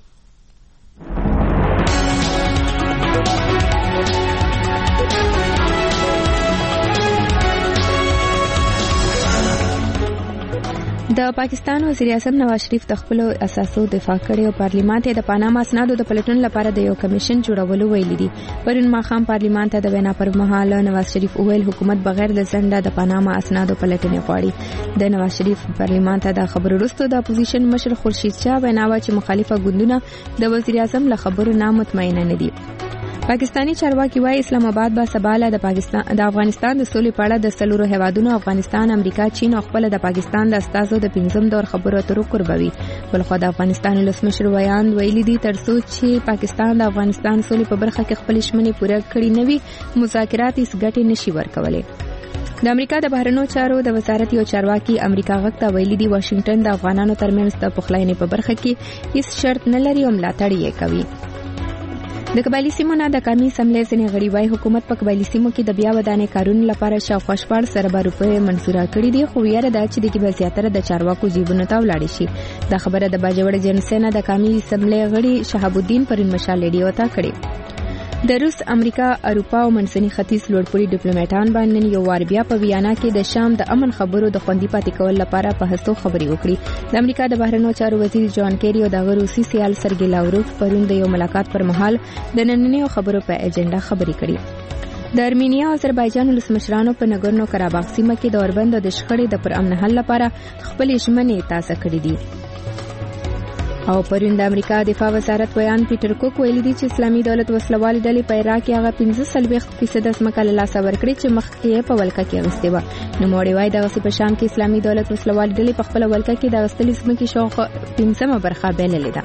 د پاکستان وزیر اعظم نواز شریف د خپل اساسو دفاع کړي او پارلیمان ته د پاناما اسنادو د پلټون لپاره د یو کمیشن جوړولو ویلي دي. پرون ماښام پارلیمان ته د وینا پر مهال نواز شریف وویل حکومت بغیر د ځنډه د پاناما اسنادو پلټنې غواړي. د نواز شریف پارلیمان ته د خبرو وروسته د اپوزیشن مشر خورشید شاه ویناوه چې مخالفه ګوندونه د وزیر اعظم له خبرو نه مطمئن نه دي. پاکستانی چارواکي وايي اسلام آباد به سباله د پاکستان د افغانستان د سولې په اړه د سلورو هیوادونو افغانستان، امریکا، چین او خپل د پاکستان د استازو د پنځم دور خبرو اترو قربوي. بلخو د افغانستان ولسمشر ویان ویلي دي ترڅو چې پاکستان د افغانستان سولې په برخه کې خپل ژمنې پوره کړي نه وي مذاکرات هیڅ ګټه نشي ورکولای. د امریکا د بهرنیو چارو د وزارت یو چارواکي امریکا غږ ته ویلي دي واشنگټن د افغانانو ترمنځ د پخلاینې په برخه کې هیڅ شرط نه لري او ملاتړ یې کوي. د قبایلی سیمو نه د قومي اسمبلې ځینې غړي وايي حکومت په قبایلی سیمو کې د بیا ودانې کارونو لپاره شاوخوا شپږ سلنه روپۍ منظوره کړې دي، خو یاره دا چې د کې به زیاتره د چارواکو جیبونو ته ولاړ شي. دا خبره د باجوړ جنسنه د قومي اسمبلې غړي شهاب الدین پرین مشال ریډیو ته کړې. د روس، امریکا، اروپا او منځني ختیځ لوړپوړي ډیپلوماټان باندې یو وار بیا په ویانا کې د شام د امن خبرو د خوندي پاتې کول لپاره په هڅو خبرې وکړي. د امریکا د بهرنیو چارو وزیر جان کیری او د روسي سیال سرګی لاوروف پرون د یو ملاقات پر مهال د نننیو خبرو په اجنډا خبرې کړې. د ارمینیا او آذربایجان ولسمشرانو په نګورنو کاراباخ سیمه کې د اوربند د شخړې د پرامن حل لپاره خپل ژمنې تازه کړې دي. او پرون د امریکا دفاع وزارت بیان پیټر کوک ویلي دي چې اسلامي دولت وسلوال ډلې په عراق کې هغه پنځه سلويخت فیصد ځمکه له لاسه ورکړي چې مخکې په ولکه کې اغستې وه. نوموړي وایي دغسې په شام کې اسلامي دولت وسلوال ډلې په خپله ولکه کې د اغستلې ځمکې شاوخوا پنځمه برخه بایللې ده.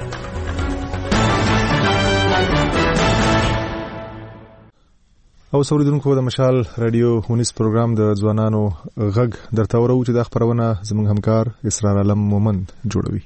او سوریدونکو د مشال رادیو هونیس پروګرام د ځوانانو غږ درته ورو چې د خبرونه زموږ همکار اسرار علم مومند جوړوي.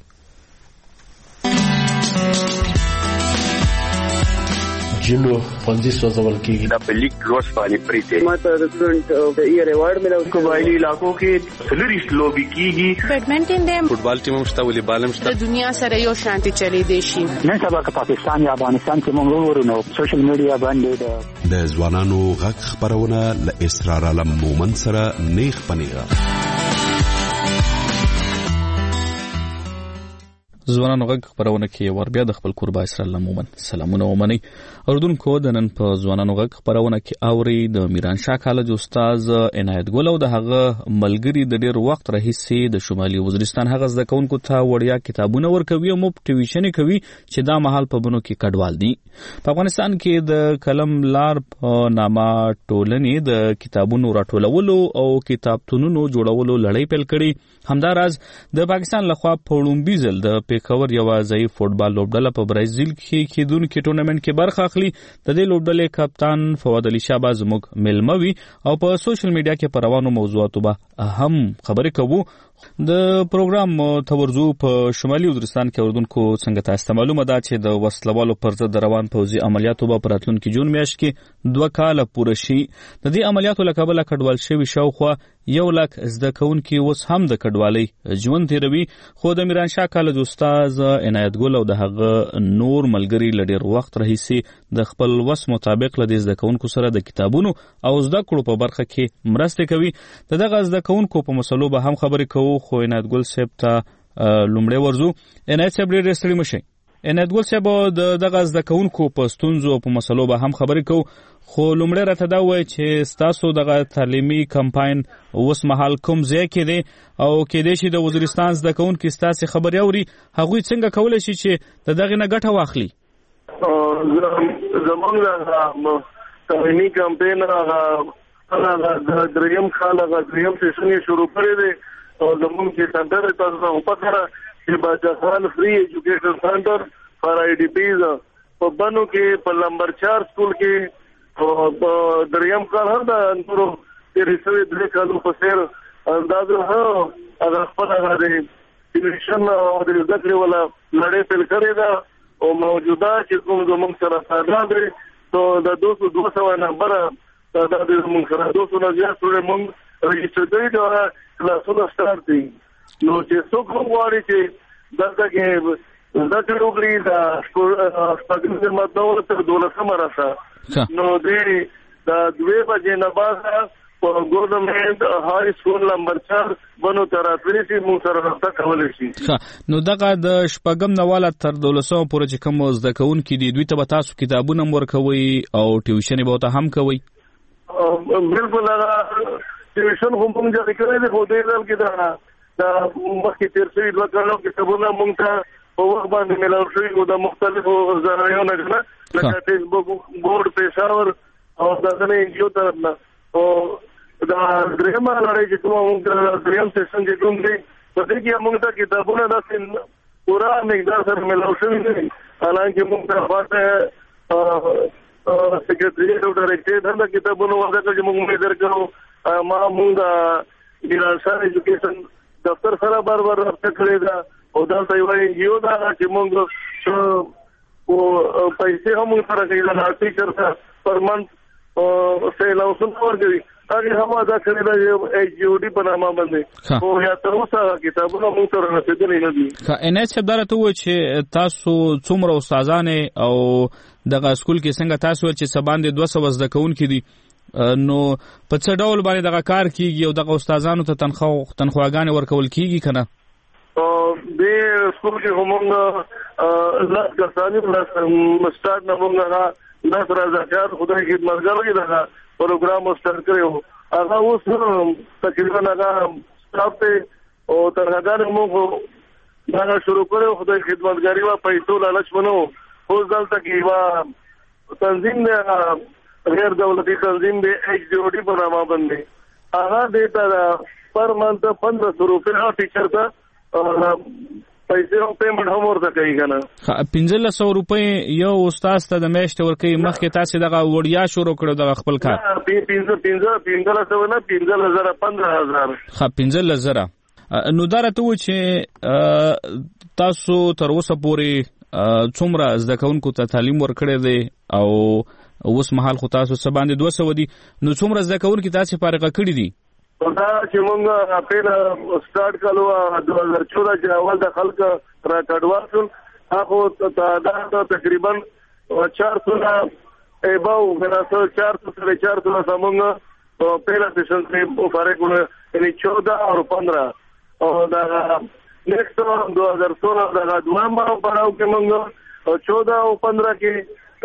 جنو پنځه سوځول کېږي د لیګ لوس باندې پریته ماته د سټوډنټ د ایئر ایوارډ ملو قبایلی علاقو کې سلریش لوبي کیږي بیډمنټن د فوټبال ټیم هم شته ولې بالم شته د دنیا سره یو شانتي چلی دی شي. نن سبا که پاکستان یا افغانستان کې موږ ورونو سوشل میډیا باندې د ځوانانو غږ خبرونه ل اسرار علم مومن سره نیخ پنیغه ځوانانو غږ خبرونه کې ور بیا د خپل قربا اسرار علم مومن سلامونه ومني. اردوونکو د نن په ځوانانو غږ خبرونه کې اوري د میران شاه کالج استاد عنایت ګل او د هغه ملګری د ډیر وخت راهیسې د شمالي وزیرستان هغه زده کوونکو ته وړیا کتابونه ورکوي او موټیویشن کوي چې دا مهال په بنو کې کډوال دي. په افغانستان کې د کلم لار په نامه ټولنې د کتابونو راټولولو او کتابتونونو جوړولو لړۍ پیل کړي. همداراز د پاکستان لخوا په لومړي ځل د پیښور یو ځای فوټبال لوبډله په برازیل کې کېدونکي ټورنمنت کې برخه اخلي. د دې لوبډلې کپتان فواد علي شاه باز موږ ملموي او په سوشل میډیا کې پر روانو موضوعاتو به هم خبرې کوو. د پروګرام تورزو په شمالي وزیرستان کې اردوونکو څنګه تاسو ته معلومه ده چې د وسلوالو پر ضد روان پوځي عملیاتو به په راتلونکي جون میاشت کې دوه کاله پوره شي. د دې عملیاتو له کبله کډوال شوي شاوخوا یو لک زده کوونکي اوس هم د کډوالۍ ژوند تیروي. خو د میران شاه کالج استاد عنایت ګل او د هغه نور ملګري له ډېر وخت راهیسې د خپل وس مطابق له دې زده کوونکو سره د کتابونو او زده کړو په برخه کې مرسته کوي. د دغه زده کوونکو په مسلو به هم خبرې کوو. خو عنایت ګل صاحب ته لومړی ورځو. عنایت صاحب ډېر ستړي مشئ. عنایت ګل صاحب د دغه زده کوونکو په ستونزو او په مسلو به هم خبرې کوو. خو لومړی راته دا وایي چې ستاسو دغه تعلیمي کمپاین اوس مهال کوم ځای کې دی او کېدای شي د وزیرستان زده کوونکي ستاسې خبرې اوري. هغوی څنګه کولی شي چې د دغې نه ګټه واخلي؟ زمونږ د تعلیمي کمپاین هغه هغه دریم کال هغه دریم سیشن یې شروع کړی دی او زمونږ چې سنټر تاسو ته وپکړه چې باچا خان فری ایجوکیشن سنټر فار آی ډي پیز په بنو کې په نمبر چار سکول کې او دریم کال هم د نورو ریسوي د کالو په سیر اندازو هغه خپل هغه د انټیګریشن او د ذکر ولا لړۍ پیل کړې ده او موجوده چې کوم زموږ سره ساده دي نو د دوه سوه نمبر دا د موږ سره دوه سوه نه زیات سره موږ رجسټر کړی دا کلاسونه سٹارټ دي نو چې څوک وغواړي چې دلته کې ذکر وکړي دا شپږم ماده تر دولسمه راځه نو دې دا دوه بجې نه بعد په ګورنمنت های سکول نمبر چار بنو تر اتلې سي مو سره راځه کولای شي. نو دغه د شپږم نواله تر دولسمه پورې چې کوم زده کوونکي دي دوی ته به تاسو کتابونه ورکوي او ټیوشن به ته هم کوي؟ بالکل هغه ټیوشن هم موږ جوړ کړی دی خو دې ځل کې دا د مخکې تیر شوي دوه کالو کتابونه موږ ته په وخت باندې ملاو شوي او د مختلفو ذرایعو نه لکه فیسبوک بورډ پېښور او دغه انجیو طرف نه او دا درېیمه لړۍ چې کومه موږ درېیم سیشن چې کوم دی په دې کې موږ ته کتابونه داسې پوره مقدار سره ملاو شوي نه دي حالانکې موږ ته خواته سیکرټریټ او ډایرکټریټ هم د کتابونو وعده کړ چې موږ مېزر کړو ما موږ د ډیرانسان ایجوکیشن دفتر سره بار بار رابطه کړې ده او دلته یو انجیو ده چې موږ پیسې هم موږ سره کوي د ټیچر سره پر منث سیلاوسونه ورکوي هغه هم ادا کړی دا ایچ جی او ډي په نامه باندې او یا تر اوسه کتابونه موږ سره رسیدلي نه دي. ان ایچ صاحب دا ته و چې تاسو څومره استادان او دغه سکول کې څنګه تاسو چې سبان دي دوه سوه زده کوونکي دي نو په څه ډول باندې دغه کار کیږي او دغه استادانو ته تنخواه تنخواهګانې ورکول کیږي کنه؟ د سکول کې همغه لاس کسانی مستارټ نه موږ داس راځه خدای خدمتګار دی دا پروګرام سٹارټ کړو هغه اوس تقریبا هغه سٹاپ ته او ترغاګان موږ دا شروع کړو خدای خدمتګاری وا پیسو لالچ بنو اوس دلته کې وا تنظیم نه غیر دولتي تنظیم دی ایچ ڈی او ڈی په نامه باندې هغه دیتا پر منث پندرہ سو روپے ټیچر ته پیسې هم پیمنټ هم ورته کوي کنه. پنځه سوه روپۍ یو استاد ته د میاشتې ورکوي مخکې تاسو دغه وړیا شروع کړو دغه خپل کار؟ پنځه پنځه پنځه سوه نه پنځه زره پندرہ هزار. ښه پنځه زره. نو دا راته و چې تاسو تر اوسه پورې څومره زده کوونکو ته تعلیم ورکړی دی او اوس مهال خو تاسو څه باندې دوه سوه دي نو څومره زده کوونکي تاسو فارغه کړي دي؟ دا چې موږ خپل سٹارټ کړو دوه هزار چودہ کې اول د خلک را کډوال شول هغه تعداد تقریبا چار سو ایباو غناسو چار سو سره چار سو سمونګ پہلا سیشن سے فارغ ہوئے یعنی چودہ اور پندرہ اور دا نیکسٹ دو ہزار سولہ دا دوام پڑھاؤ کے منگو اور چودہ اور پندرہ کے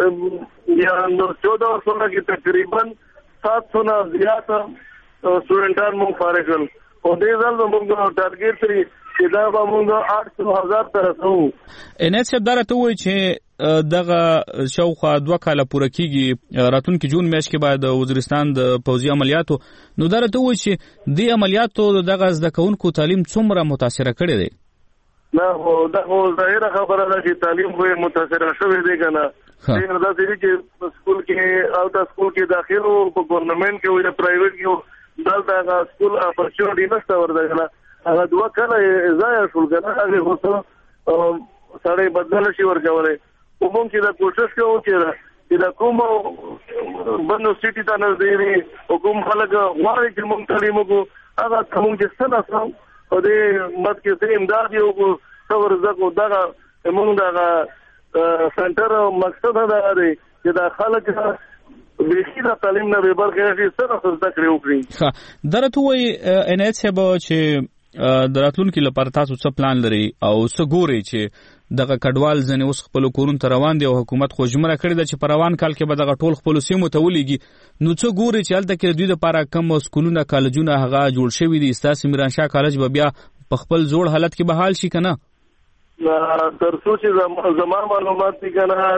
یا چودہ اور سولہ کی تقریبا سات سو نہ زیادہ स्टूडेंटान मोंग फारेगल और देजल मोंग टारगेट सरी دا به موږ آठ سوه هزار ته رسو. ان ایچ صاحب دا راته وایي چې دغه شاوخوا دوه کاله پوره کېږي راتلونکي جون میاشت کې باید وزیرستان د پوځي عملیاتو نو دا راته وایي چې دې عملیاتو دغه زده کوونکو تعلیم څومره متاثره کړی دی؟ نه خو دا خو ظاهره خبره ده چې تعلیم خو متاثره شوی دی که نه. ډېر داسې دي چې په سکول کې او دا سکول کې داخل و په ګورنمنټ کې و یا پرایویټ کې و دلته هغه سکول اپرچونټي نشته ورته که نه هغه دوه کاله ضایع شول که نه هغې خو څه سړی بدله شي ورکولی خو موږ چې دا کوشش کوو چې چې دا کوم بندو سټي ته نږدې دي او کوم خلک غواړي چې موږ تعلیم وکړو هغه ته موږ چې څه نسو او دې مد کې څه امداد یې وکړو څه ور زده کړو دغه موږ دغه سنټر مقصد دا دی چې دا خلک بیخي د تعلیم نه بې برخې نشي څه نه زده کړې وکړي. ښه دا راته ووایي ان ایچ صاحب چې د راتلونکي لپاره تاسو څه پلان لري او څه ګورئ چې دغه کډوال ځنې اوس خپلو کورونو ته روان دي او حکومت خو ژمنه کړې ده چې په روان کال کې به دغه ټول خپلو سیمو ته ولیږي نو څه ګورئ چې هلته کې د دوی دپاره کم سکولونه کالجونه هغه جوړ شوي دي ستاسې میرانشاه کالج به بیا په خپل زوړ حالت کې بحال شي که نه؟ تر څو چې زما معلومات دي که نه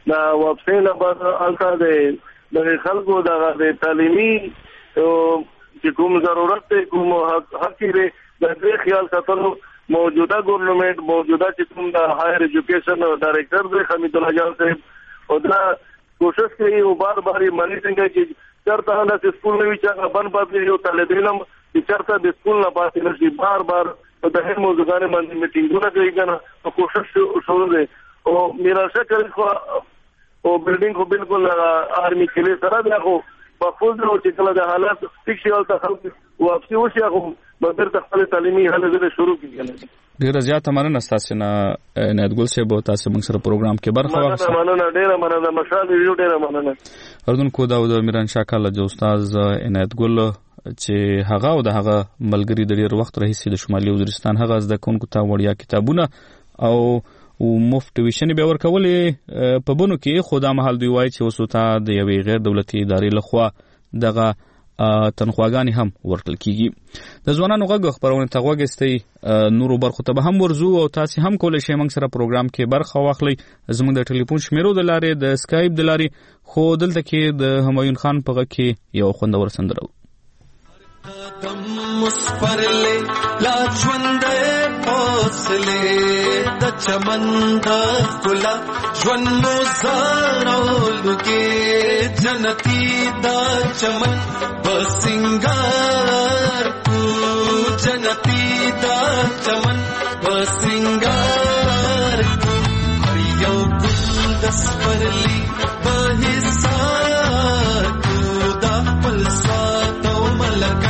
دا واپسې نه بعد الته د خلکو د تعلیمي چې کوم ضرورت دی کوم حق دی د دې خیال ساتلو موجوده ګورنمنت موجوده چې کوم د هایر ایجوکیشن ډایریکټر دی حمید الله جان صاحب او دا کوشش کوي او بار بار یې مانیټینګ کوي چې چرته نه چې سکول نه وي چې بند پاتې یو طالب علم چې چرته د سکول نه پاتې نشي بار بار د هر موضوعانه باندې میټینګونه کوي کنه کوشش شروع دی او میراثه کوي خو او بلډینګ خو بالکل آرمي کلی سره دی خو په فوز او چې کله د حالات ټیک شي او خلک واپسی وشي خو بدر خپل تعلیمي حل زده شروع کیږي. ډیره زیاته مننه تاسو نه عنایت ګل صاحب او تاسو موږ سره پروګرام کې برخه واخیسته. مننه ډیره مننه مشال یو ډیره مننه. اردن کو داود میران شاکاله جو استاد عنایت ګل چې هغه او د هغه ملګری د ډیر وخت راهیسې د شمالي وزیرستان هغه زده کوونکو ته وړیا کتابونه او او مفت ویشنې به ورکولې په بونو کې خو دا مهال دوی وایي چې اوس ته د یوې غیر دولتي ادارې لخوا دغه تنخواګانې هم ورکړل کیږي. د ځوانانو غږ خپرونه ته غوږ ایستی نورو برخو ته به هم ورځو او تاسو هم کولی شئ موږ سره پروګرام کې برخه واخلئ زموږ د ټلیفون شمیرو د لارې د اسکایپ د لارې خو دلته کې د همایون خان په غږ کې یو خوندور سندره قدم مسپرلے لا ژوندې حوصله د چمن د ګلا ژوند مو زارولو کې جنتی دا چمن بسنگار کو جنتی دا چمن بسنگار کو یو ګل د سپرلې په حساب کو دا خپل سواد او ملک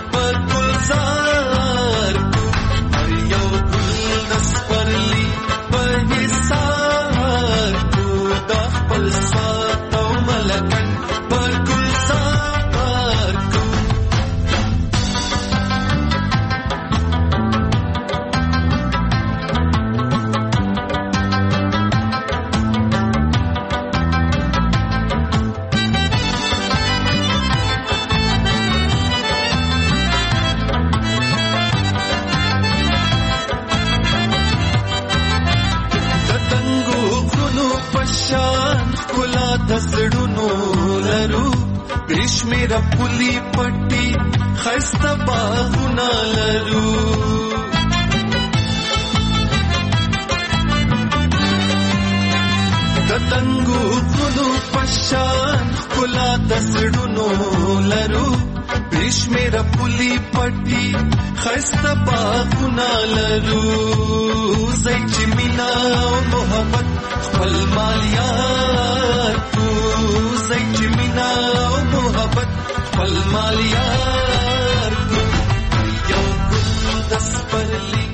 دسړونو لرو کشمیر پولی پټي خسته باغونه لرو دتنګو غلو پشان کلا دسړونو لرو کشمیر پولی پټي خسته باغونه لرو زې مینا او محبت خپل مالیات کو زې مینا او محبت خپل مالیات کو یو ګل د سپرلی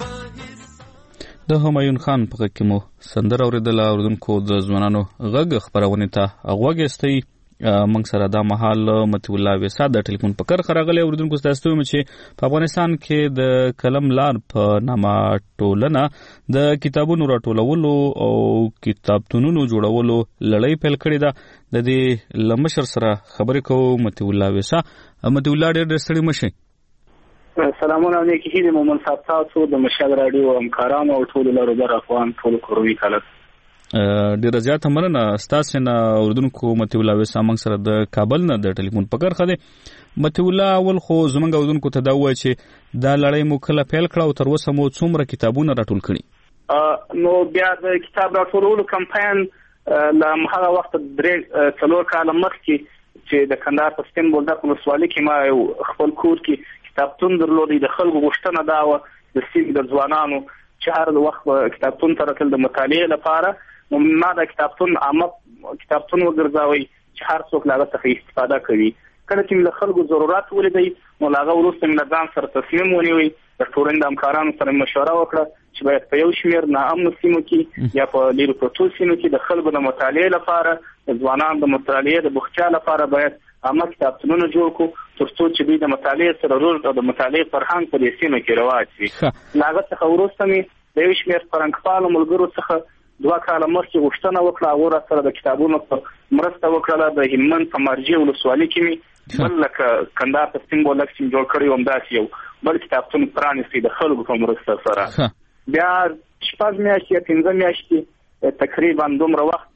د همایون خان په کې مو سندره اوریدل اوردونکو د ځوانانو غږ خبرونه ته غوږیستي موږ سره دا مهال متي الله وسا د ټلیفون په کار خراغلی اوردونکو تاسو ته چې په افغانستان کې د کلم لار په نامه ټولنه د کتابونو راټولولو او کتابتونونو جوړولو لړۍ پیل کړې ده د دې لمشر سره خبرې کوو متي الله وسا متي الله ډېر ستړي مشي. سلامونه علیکم هیله مومن صاحب تاسو د مشال رادیو همکارانو او ټول لارو بر افغان ټول کوروي کالت ډیره زیاته مننه ستاسو نه اوردونکو متي الله وسا موږ سره د کابل نه د ټلیفون په کار خده متي الله اول خو زمونږ اوردونکو ته دا وایي چې دا لړۍ مو کله پیل کړه او تر اوسه مو څومره کتابونه راټول کړي؟ نو بیا د کتاب راټولولو کمپاین لا هغه وخت درې څلور کاله مخکې چې د کندهار په سپین بولدک ولسوالۍ کې ما خپل کور کې کتابتون درلودی د خلکو غوښتنه دا و د سیمې د ځوانانو چې هر وخت کتابتون ته راتل د مطالعې لپاره نو ما د کتابتون عامه کتابتون وګرځاوی چې هر څوک لا څه استفاده کوي. کله چې له خلکو ضرورت ولیدي نو لاغه وروسته موږ ځان سره تصمیم ونیوي د ټولنې د همکارانو سره مشوره وکړه چې باید په یو شمېر ناامنو سیمو کې یا په لیرو پرتو سیمو کې د خلکو د مطالعې لپاره د ځوانانو د مطالعې د بوختیا لپاره باید عامه کتابتونونه جوړ کړو تر څو چې دوی د مطالعې سره روز او د مطالعې فرهنګ په دې سیمه کې رواج شي. لاغه څخه وروسته مې د یو شمېر فرهنګپالو ملګرو څخه دوه کاله مخکې غوښتنه وکړه هغه را سره د کتابونو په مرسته وکړه د هلمند په مرجع ولسوالۍ کې مې بل لکه کندهار په سپین بولدک کې جوړ کړی وم داسې یو بل کتابتون پرانیستی د خلکو په مرسته سره. بیا شپږ میاشتې یا پنځه میاشتې تقریبا دومره وخت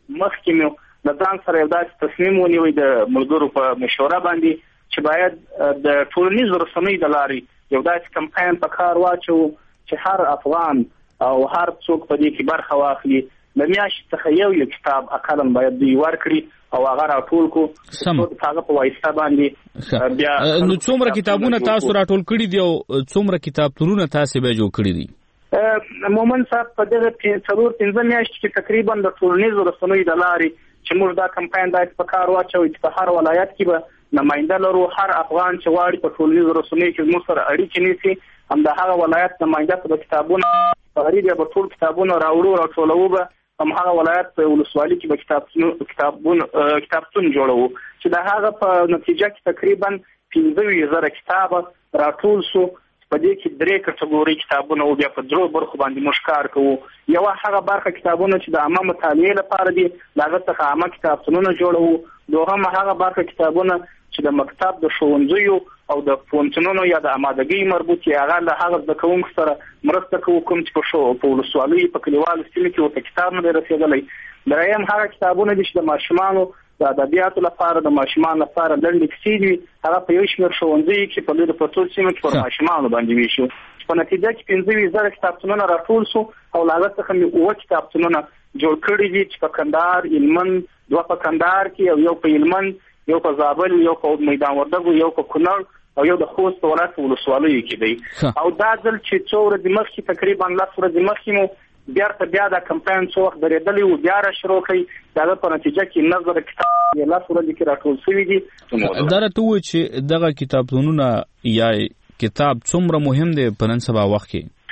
مخکې مو د ځان سره یو داسې تصمیم ونیوي د ملګرو په مشوره باندې چې باید د ټولنیزو رسنیو د لارې یو داسې کمپاین په کار واچو چې هر افغان او هر څوک په دې کې برخه واخلي. د میاشتې څخه یو یو کتاب اقلا باید دوی ورکړي او هغه راټول کو هغه په وایسته باندې بیا. نو څومره کتابونه تاسو راټول کړي دي او څومره کتابتونونه تاسو به جوړ کړي دي؟ مومن صاحب په دغه څلور پنځه میاشتې کې تقریبا د ټولنیزو رسنیو د لارې چې موږ دا کمپاین باید په کار واچوو چې په هر ولایت کې به نماینده لرو. هر افغان چې واړي په ټولنیزو رسنیو کې موږ سره اړیکې نیسي، هم د هغه ولایت نماینده په کتابونو غریبه به ټول کتابونه راوړو راټولوو، به هم هغه ولایت په ولسوالۍ کې به کتابتون کتابونه کتابتون جوړوو چې د هغه په نتیجه کې تقریبا پنځه ویشت زره کتاب راټول شو. په دې کې درې کټګوري کتابونه او بیا په درو برخو باندې موږ کار کوو. یو هغه برخه کتابونه چې د عامه مطالعې لپاره دي، هغه څخه عامه کتابتونونه جوړوو. دوهم هغه برخه کتابونه چې د مکتب د ښوونځیو او د پوهنتونونو یا د آمادګۍ مربوط دي، هغه له هغه زده کوونکو سره مرسته کوو کوم چې په شو په ولسوالۍ په کلیوالو سیمو کې ورته کتاب نه دی رسېدلی. دریم هغه کتابونه دي چې د ماشومانو د ادبیاتو لپاره د ماشومان لپاره لنډې کیسې دي، هغه په یو شمېر ښوونځیو کې په لرې پرتو سیمو کې پر ماشومانو باندې ویشو. په نتیجه کې پنځه ویشت زره کتابتونونه راټول شو او له هغه څخه مې اووه کتابتونونه جوړ کړي دي چې په کندهار، هلمند، دوه په کندهار کې او یو په هلمند، یو په زابل، یو په میدان وردګو، یو په کونړ او یو د خوست په ولایت ولسوالیو کې دی. او دا ځل چې څو ورځې مخکې تقریبا لس ورځې مخکې مو بیا ته بیا دا کمپاین څو وخت درېدلی و، بیا را شروع کړئ. د هغه په نتیجه کې نظر کتاب یې لس ورځې کې راټول شوي دي. دا راته ووایي چې دغه کتابتونونه یا کتاب څومره مهم دی په نن سبا وخت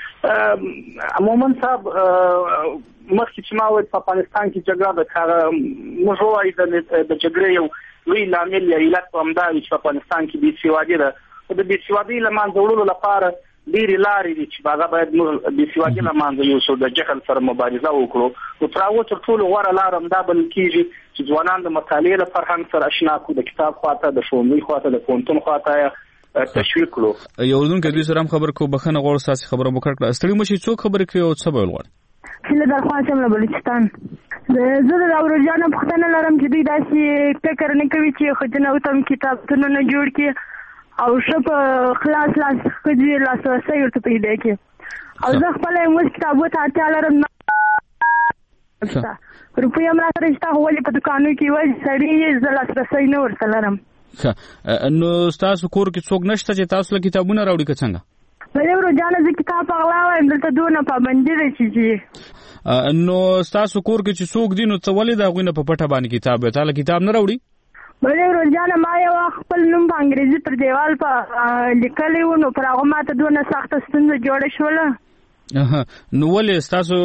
کې؟ مومن صاحب مخکې چې ما وویل په افغانستان کې جګړه ده، هغه موږ ووایو د جګړې یو لوی لامل یا علت په همدا وي چې په افغانستان کې بېسوادي ده. خو د بېسوادۍ له منځه وړلو لپاره ډېرې لارې دي چې هغه باید موږ بېسوادي له منځه یوسو، د جهل سره مبارزه وکړو. نو تر هغو تر ټولو غوره لاره همدا بلل کېږي چې ځوانان د مطالعې له فرهنګ سره اشنا کړو، د کتاب خواته، د ښوونځي خواته، د پوهنتون خواته تشویق کړو. یو اردوونکی دوی سره هم خبر کو بخښنه غواړو ستاسې خبره مو کړه. ستړي مه شئ، څوک خبرې کوي او څه به ویل غواړئ؟ هیله درخواست یم له بلوچستان. زه د راوروجانو پوښتنه لرم چې دوی داسې فکر نه کوي چې ښځینه او ته کتابتونونه جوړ کړي او ښه په خلاص لاس ښځې لاسرسی ورته پیدا کړي. او زه خپله یم اوس کتابو ته اړتیا لرم، روپۍ هم راسره شته، خو ولې په دوکانو کې وایي سړي زه لاسرسی نه ورته لرم. نو ستاسو کور کې څوک نشته چې تاسو له کتابونه راوړي که څنګه؟ بلې ورجانه زه کتاب په غلا وایم، دلته دونه پابندي ده چې نو ستاسو کور کې چې څوک دي نو څه ولې د هغوی نه په پټه باندې کتاب وي؟ تا له کتاب نه راوړي؟ بلې ورجانه ما یو خپل نوم په انګریزي پر دیوال په لیکلی و، نو پر هغه ماته دونه سخته ستونزه جوړه شوله. نو ولې ستاسو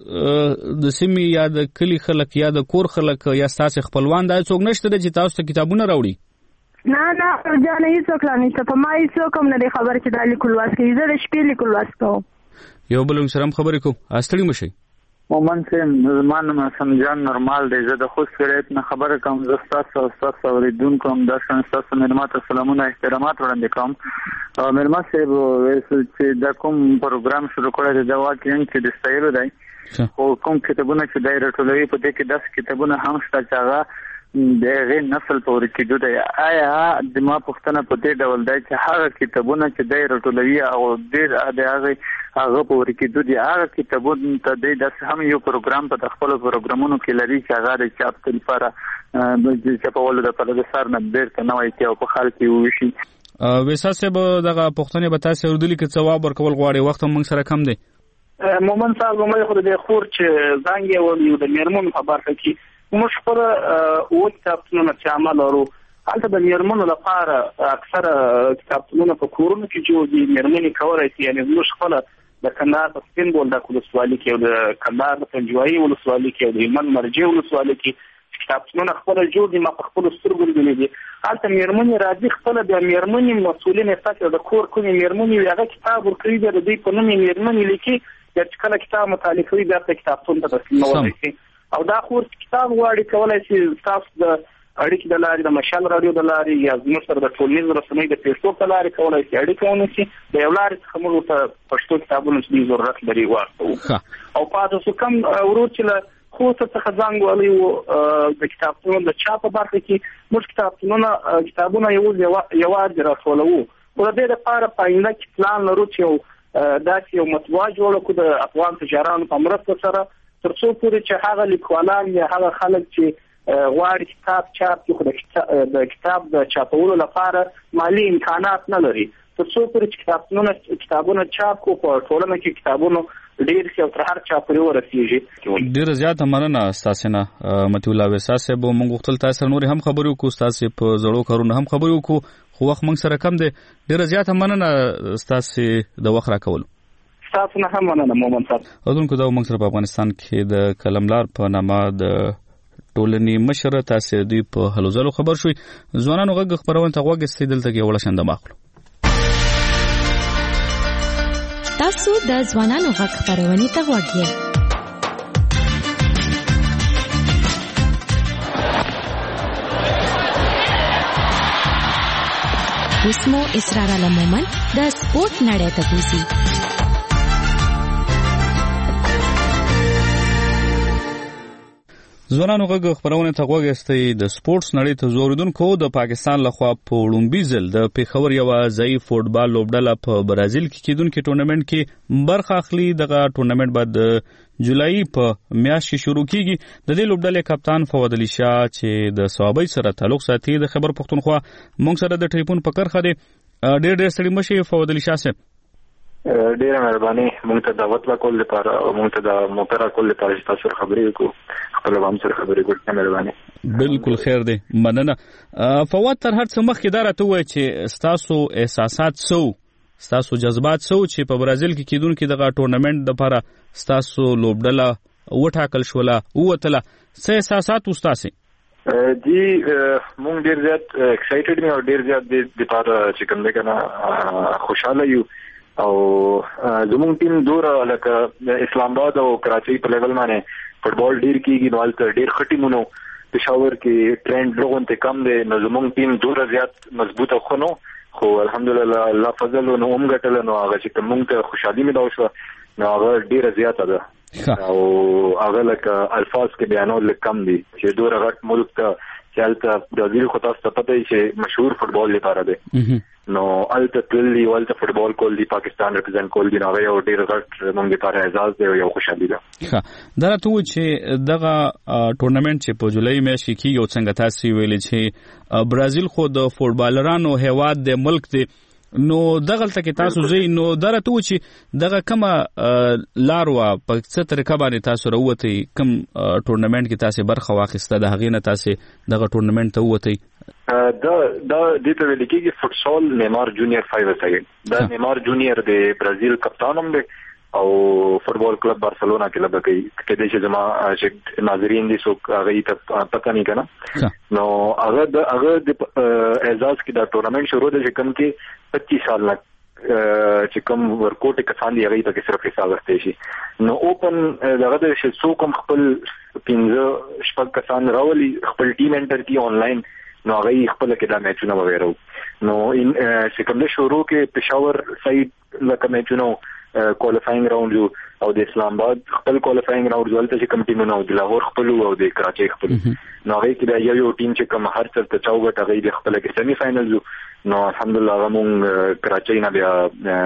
د سیمې یا د کلي خلک یا د کور خلک یا ستاسې خپلوان دا څوک نشته دی چې تاسو ته کتابونه راوړي؟ نه نه ورجانه هېڅوک لا نشته، په ما هېڅوک هم نه دی خبر چې دا لیکل لوست کوي. زه د شپې لیکل لوست کوم. یو بل سره هم خبرې کوو. ستړي مه شئ. مومن صاحب زما نوم حسن جان نورمال دی، زه د خوست ولایت نه خبره کوم. زه ستاسو او ستاسو اورېدونکو همداشان ستاسو مېلمه ته سلامونه احترامات وړاندې کوم. مېلمه صاحب ویل چې دا کوم پروګرام شروع کړی دی دا واقعا چې د ستایلو دی، خو کوم کتابونه چې دی راټولوي په دې کې داسې کتابونه هم شته چې هغه د هغې نسل په ورکېدو دی. آیا د ما پوښتنه په دې ډول دی چې هغه کتابونه چې دی راټولوي او ډېر د هغې هغه په ورکېدو دي، هغه کتابونو ته دی داسې هم یو پروګرام په خپلو پروګرامونو کې لري چې هغه د چاپ لپاره د چاپولو دپاره د سر نه بېرته نوی کړي او په خلک کې وویشي؟ ویسا صاحب دغه پوښتنې به تاسې اورېدلي که ځواب ورکول غواړئ، وخت هم موږ سره کم دی. مومن صاحب لومړی خو د دې خور چې زنګ یې وویل د مېرمنو په برخه کې موږ خپله اووه کتابتونونه چې عمل لرو، هلته د مېرمنو لپاره اکثره کتابتونونه په کورونو کې جوړ دي. مېرمنې کولی شي، یعنې زموږ خپله د کندهار په سپین بولدک ولسوالۍ کې او د کندهار د پنجوایي ولسوالۍ کې او د هلمند مرجې ولسوالۍ کې کتابتونونه خپله جوړ دي. ما په خپلو سترګو لیدلي دي. هلته مېرمنې راځي، خپله بیا مېرمنې مسؤلین یې د کور کومې مېرمنې وي هغه کتاب ورکوي، بیا د دوی په نوم یې مېرمنې لیکي، بیا چې کله کتاب مطالعه کوي بیا ته کتابتون ته تسلیمولی شي. او دا خور کتاب غواړي کولی شي ستاسو د اړیکې د لارې، د مشال راډیو د لارې یا زموږ سره د ټولنیزو رسنیو د فیسبوک د لارې کولی شي اړیکه ونیسي. د یو لارې څخه موږ ورته پښتو کتابونه چې دوی ضرورت لري واستوو. او پاتې شو کوم ورور چې له کوڅه څخه ځان غوړی وو د کتابونو د چاپ برخه کې موږ کتابونه کتابونه یو یو یو راټولو او د دې لپاره پاینده کې پلان لرو چې داسې یو مطبوعه جوړ کړو د افغان تجارانو په مرسته سره ترڅو پورې چې هغه لیکوالان یا هغه خلک چې غواړي کتاب چاپ کړي د کتاب د چاپولو لپاره مالی امکانات نه لري ترڅو پورې چې کتابونه کتابونه چاپ کو په ټولنه کې کتابونه ډیر څه تر هر چا پورې ورسیږي. ډیر زیات مننه تاسو نه متي الله وساس به موږ وختل تاسو نور هم خبرو کو تاسو په زړو کارونه هم خبرو کو خو وخت موږ سره کم دی. ډیر زیات مننه تاسو د وخت راکول. تاسو نه هم مننه مومن صاحب. اذن کو دا موږ سره په افغانستان کې د کلملار په نامه د ټولنې مشر تاسو دی په هلوزلو خبر شوي. ځوانانو غږ خبرونه ته غوږ استیدل ته یو لشند ماخلو. تاسو د ځوانانو غږ خبرونه ته غوږ یې. اوسمو اسرار علمومن د سپورت نړۍ ته کوزي. ځوانانو غږ خبرونه ته غوږ استي د سپورتس نړۍ ته زوریدونکو د پاکستان لخوا په لومبي ځل د پیښور یو ځای فوټبال لوبډله په برازیل کې کیدونکو ټورنمنت کې برخه اخلي. دغه ټورنمنت بعد جولای په میاشت کې شروع کیږي. د دې لوبډلې کپتان فواد علي شاه چې د صوابۍ سره تعلق ساتي د خبر پښتونخوا موږ سره د ټلیفون په کرخه دی. ډېر ډېر ستړي مشي فواد علي شاه صاحب. ډیره مهرباني موږ ته دعوت وکول لپاره او موږ ته د موټر کول لپاره چې تاسو خبرې وکړو خپل هم سره خبرې وکړو. مهرباني. بالکل خیر دی مننه. فواد تر هر څه مخکې دا راته وایي چې تاسو احساسات سو تاسو جذبات سو چې په برازیل کې کیدونکو دغه ټورنمنت لپاره تاسو لوبډله وټاکل شوله ووتله څه احساسات وستاسي؟ جی مونږ ډیر زیات ایکسایټډ یو ډیر زیات د لپاره چې کوم دغه خوشاله یو او زموږ ټیم دور لکه اسلام آباد او کراچۍ په لیول باندې فوټبال ډیر کیږي نو البته ډیر خټیمونو پېښور کې ټرند لوګون ته کم دی نو زموږ ټیم دور زیات مضبوطه خونو خو الحمدلله الله فضل نو هم ګټل نو هغه چې کوم ته خوشحالي مې دا شو نو هغه ډیر زیاته ده او هغه لکه الفاظ کې بیانول کم دي چې دور غټ ملک ته چالت برازیل خو تاسو ته پته چې مشهور فوټبال لپاره دی نو الته تللی ولته فوټبال کول دی پاکستان ریپرزینټ کول دی نو یو ډیر غټ موږ لپاره اعزاز دی یو خوشحالي ده. ښه دا راته چې دغه ټورنمنت چې په جولای میاشت کې کیږي او څنګه تاسو ویلي چې برازیل خو د فوټبالرانو هیواد د ملک دی نو دغه تل تاسو زی نو درته و چې دغه کومه لاروا په څه طریقه باندې تاسو راوتی کوم ټورنمنت کې تاسو برخه واخیسته د هغې نه تاسو دغه ټورنمنت ته وتی؟ دا دا د ته ویل کېږي فوټسال نیمار جونیئر فایو سیکنډ دا نیمار جونیئر د برازیل کپتان هم دی او فوټبال کلب بارسلونا کې لږ کوي کله چې زما چې ناظرین دي سو هغه ته پته نه کنه نو هغه د هغه د اعزاز کې دا ټورنمنت شروع دی چې کوم کې پچیس سال نه چې کوم ورکوټ کسان دی هغه ته صرف حساب واستې شي نو اوپن دغه د شسو کوم خپل پنځه شپږ کسان راولي خپل ټیم انټر کی آنلاین نو هغه خپل کې دا میچونه وغیرہ نو ان چې کوم شروع کې پېښور سایډ لکه میچونه کوالیفاینګ راوند او د اسلام آباد خپل کوالیفاینګ راوند ولته چې کوم ټیم نو د لاهور خپل او د کراچۍ خپل نو هغه کې دا یو ټیم چې کوم هر څه ته چاوګټ هغه د خپل کې سیمی فائنل نو الحمدلله موږ کراچۍ نه بیا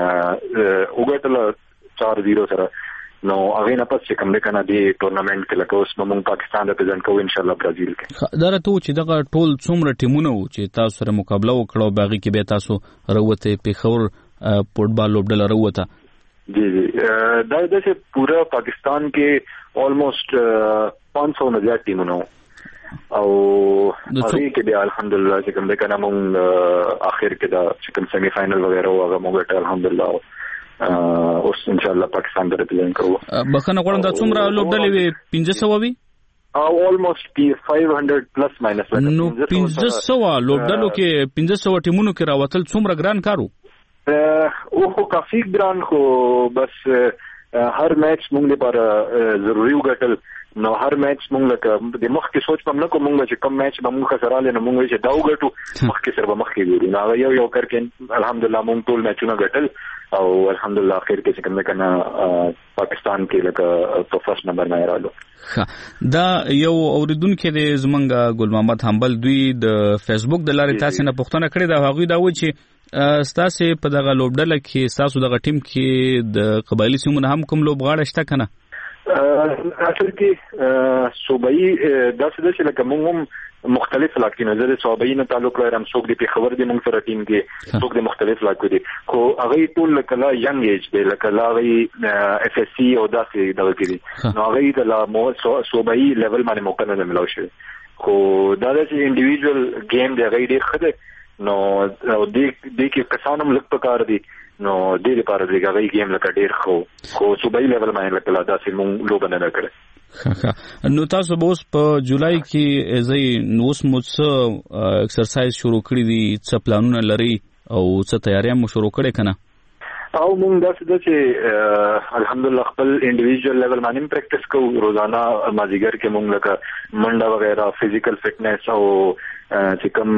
وګټل چار زیرو سره نو هغه نه پس چې کوم د کنه دی ټورنمنت کې لکه اوس موږ پاکستان ریپرزینټ کوو ان شاء الله برازیل کې دا راته چې دغه ټول څومره ټیمونه وو چې تاسو سره مقابله وکړو باغی کې به تاسو راوته پیښور فوټبال لوبډله راوته؟ جی جی دا د پورا پاکستان کې آلموست پانچ سو نه زیات ټیمونه او هغه کې به الحمدلله چې کوم د کنه موږ اخر کې دا چې کوم سیمی فائنل وغیرہ هغه موږ ته الحمدلله اوس ان شاء الله پاکستان ته ریپرزینټ کوو. بخنه غواړم دا څومره لوبډلې وي پنځه سوه وي او آلموست پنځه سوه پلس ماینس نو پنځه سوه لوبډلو کې پنځه سوه ټیمونو کې راوتل څومره ګران کارو؟ او خو کافی ګران خو بس هر میچ موږ لپاره ضروري وګټل نو هر میچ موږ لکه د مخ کې سوچ پم نه کوم موږ چې کوم میچ به موږ خسراله نو موږ چې دا وګټو مخ کې سره مخ کې ګورو نو یو یو کر کې الحمدلله موږ ټول میچونه ګټل او الحمدلله اخر کې څنګه کنه پاکستان کې لکه په فرست نمبر نه رالو. دا یو اوریدونکو د زمنګ ګل محمد حنبل دوی د فیسبوک د لارې تاسو نه پوښتنه کړې دا هغه دا و چې ستاسو په دغه لوبډله کې ستاسو دغه ټیم کې د قبایلی سیمونه هم کوم لوبغاړي شته کنه؟ اصل کې صوبایي داسې د چې لکه موږ هم مختلف علاقې نه زه صوبایي نه تعلق لرم څوک د پیښور د موږ سره ټیم کې څوک د مختلف علاقو دي خو هغه ټول لکه لا ینګ ایج دی لکه لا هغه اف اس سی او داسې دغه کې دي نو هغه د لا مو صوبایي لیول باندې موقع نه ملو شي خو دا د انډیویډوال گیم دی هغه ډېر ښه دی نو د دې کې کسانم لږ پکار دي نو دې لپاره دغه غي گیم لکه ډیر خو خو صوبایي لیول باندې لکه لا داسې مونږ لوب نه کړل. نو تاسو به اوس په جولای کې زئی نو اوس مو څه ایکسرسایز شروع کړی دي څه پلانونه لري او څه تیاری مو شروع کړی کنه؟ او مونږ داسې د چې الحمدلله خپل انډیویډوال لیول باندې پریکټیس کوو روزانه مازیګر کې مونږ لکه منډه وغیرہ فزیکل فټنس او چې کوم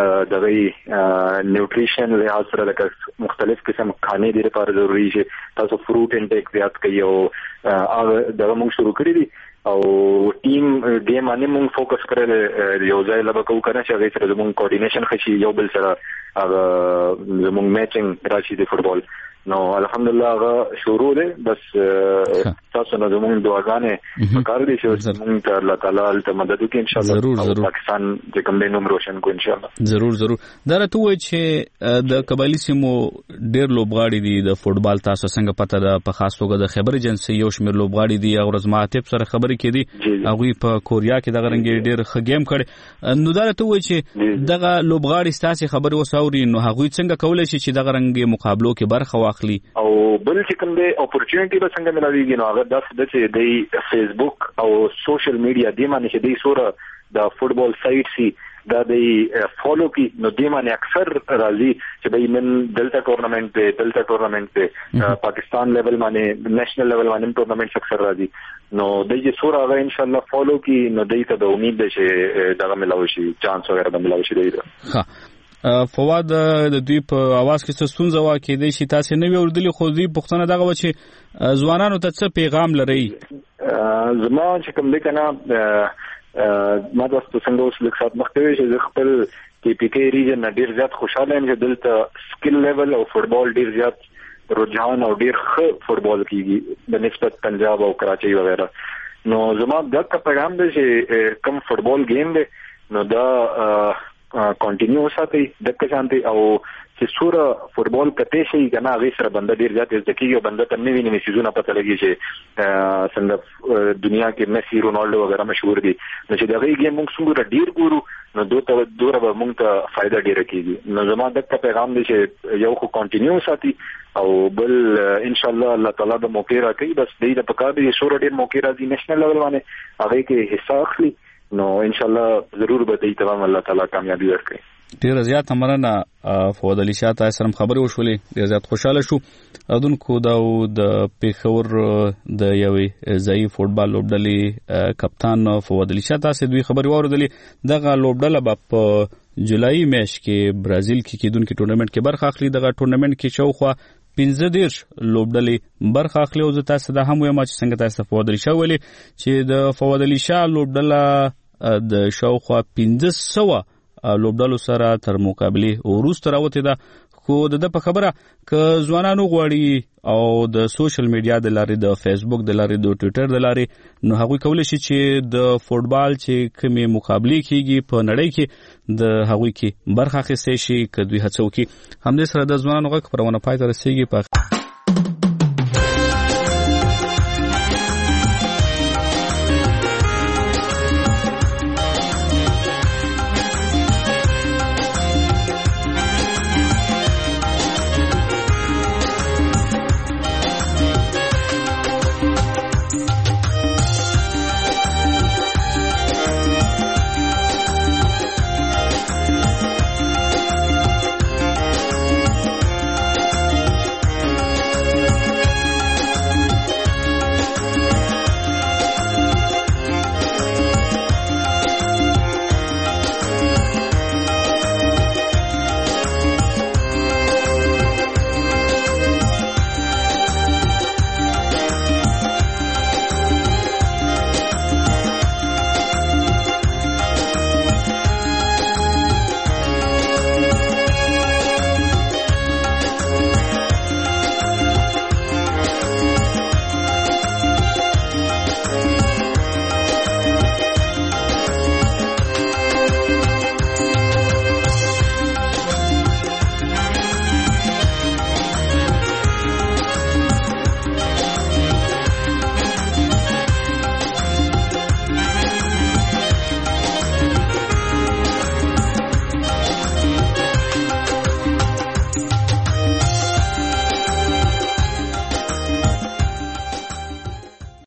دغه نیوټریشن لحاظ سره لکه مختلف قسم کھانے د لپاره ضروری شي تاسو فروټ انټیک زیات کړئ او دغه مونږ شروع کړی دي او ټیم دې باندې مونږ فوکس کړل یو ځای لبا کوو کنه چې هغه سره زموږ کوارډینیشن خشي یو بل سره هغه زموږ میچینګ راشي د فوټبال نو الحمدلله هغه شروع دی بس تاسو نه زموږ دعاګانې وکړئ دي چې موږ ته الله تعالی ته مدد وکړي ان شاء الله ضرور ضرور پاکستان د کوم نوم روشن کو ان شاء الله ضرور ضرور دا راته وایي چې د قبایلی سیمو ډېر لوبغاړي دي د فوټبال تاسو څنګه پته ده په خاص توګه د خیبر ایجنسی یو شمېر لوبغاړي دي او رزما عاطف سره خبرې کېدي هغه په کوریا کې دغه رنګ ډېر ښه گیم کړي نو دا راته وایي چې دغه لوبغاړي ستاسو خبرې وساوري نو هغه څنګه کولای شي چې دغه رنګ مقابلو کې برخه واخلي او بل چې کوم دی اپورچونټی به څنګه ملایږي نو هغه داسې د چې د فیسبوک او سوشل میډیا دی باندې چې د سوره د فوټبال سایټ سي دا د فالو کی نو دی باندې اکثر راځي چې به من دلته ټورنمنت دی دلته ټورنمنت دی پاکستان لیول باندې نېشنل لیول باندې ټورنمنت اکثر راځي نو د دې سوره هغه ان شاء الله فالو کی نو دې ته د امید ده چې دغه ملاوي شي چانس وغیرہ به ملاوي شي دی ها فواد د دوی په आवाज کې څه ستونزه واکې دی چې تاسو نه ویوردلی خو دوی پښتنه دغه و چې ځوانانو ته څه پیغام لري زما چې کوم لیکنه ما د تاسو څنګه اوس لیک سات مخکې چې خپل کې پی کې ریجن ډیر زیات خوشاله یم چې دلته سکل لیول او فوټبال ډیر زیات رجحان او ډیر ښه فوټبال کیږي د نسبت پنجاب او کراچي وغیرہ نو زما دغه پیغام دی چې کوم فوټبال گیم دی نو دا کنټینیو وساتئ دغه شانتي او چې سوره فوټبال کته شي کنه هغه سره بنده ډیر زیات ځکه یو بنده ته نه ویني سيزونه پته لګي چې څنګه دنیا کې مسی رونالډو وغیرہ مشهور دي نو چې دغه گیم موږ څنګه ډیر ګورو نو دوه دوره به موږ ته فائدہ ډیر کیږي نو زما دغه پیغام دی چې یو خو کنټینیو وساتئ او بل ان شاء الله الله تعالی د موقع راکړي بس دې د پکا به سوره ډیر موقع راځي نېشنل لیول باندې هغه کې حصہ اخلي نو ان شاء الله ضرور به دې تمام الله تعالی کامیابی ورکړي. ډیر زیات مننه فواد علي شاه تاسو سره خبرې وشولې ډیر زیات خوشاله شو اودونکو دا د پیښور د یوې ځای فوټبال لوبډلې کپتان فواد علي شاه تاسو دوی خبرې واوریدلې دغه لوبډله په جولای میاشت کې برازیل کې کیدونکو ټورنمنت کې برخه اخلي دغه ټورنمنت کې شاوخوا پنځه دیرش لوبډلې برخه اخلي او زه تاسو د هم وایم چې څنګه تاسو فواد علي شاه ویلي چې د فواد علي شاه لوبډله د شاوخوا پنځه سوه لوبډلو سره تر مقابله وروسته راوته ده خو د په خبره ک ځوانانو غواړي او د سوشل میډیا د لارې د فیسبوک د لارې د ټوئیټر د لارې نو هغوی کولی شي چې د فوټبال چې کومې مقابله کیږي په نړۍ کې د هغوی کې برخه اخیستي شي که دوی هڅه وکړي همدې سره د ځوانانو غږ خپرونه پای ته رسیږي.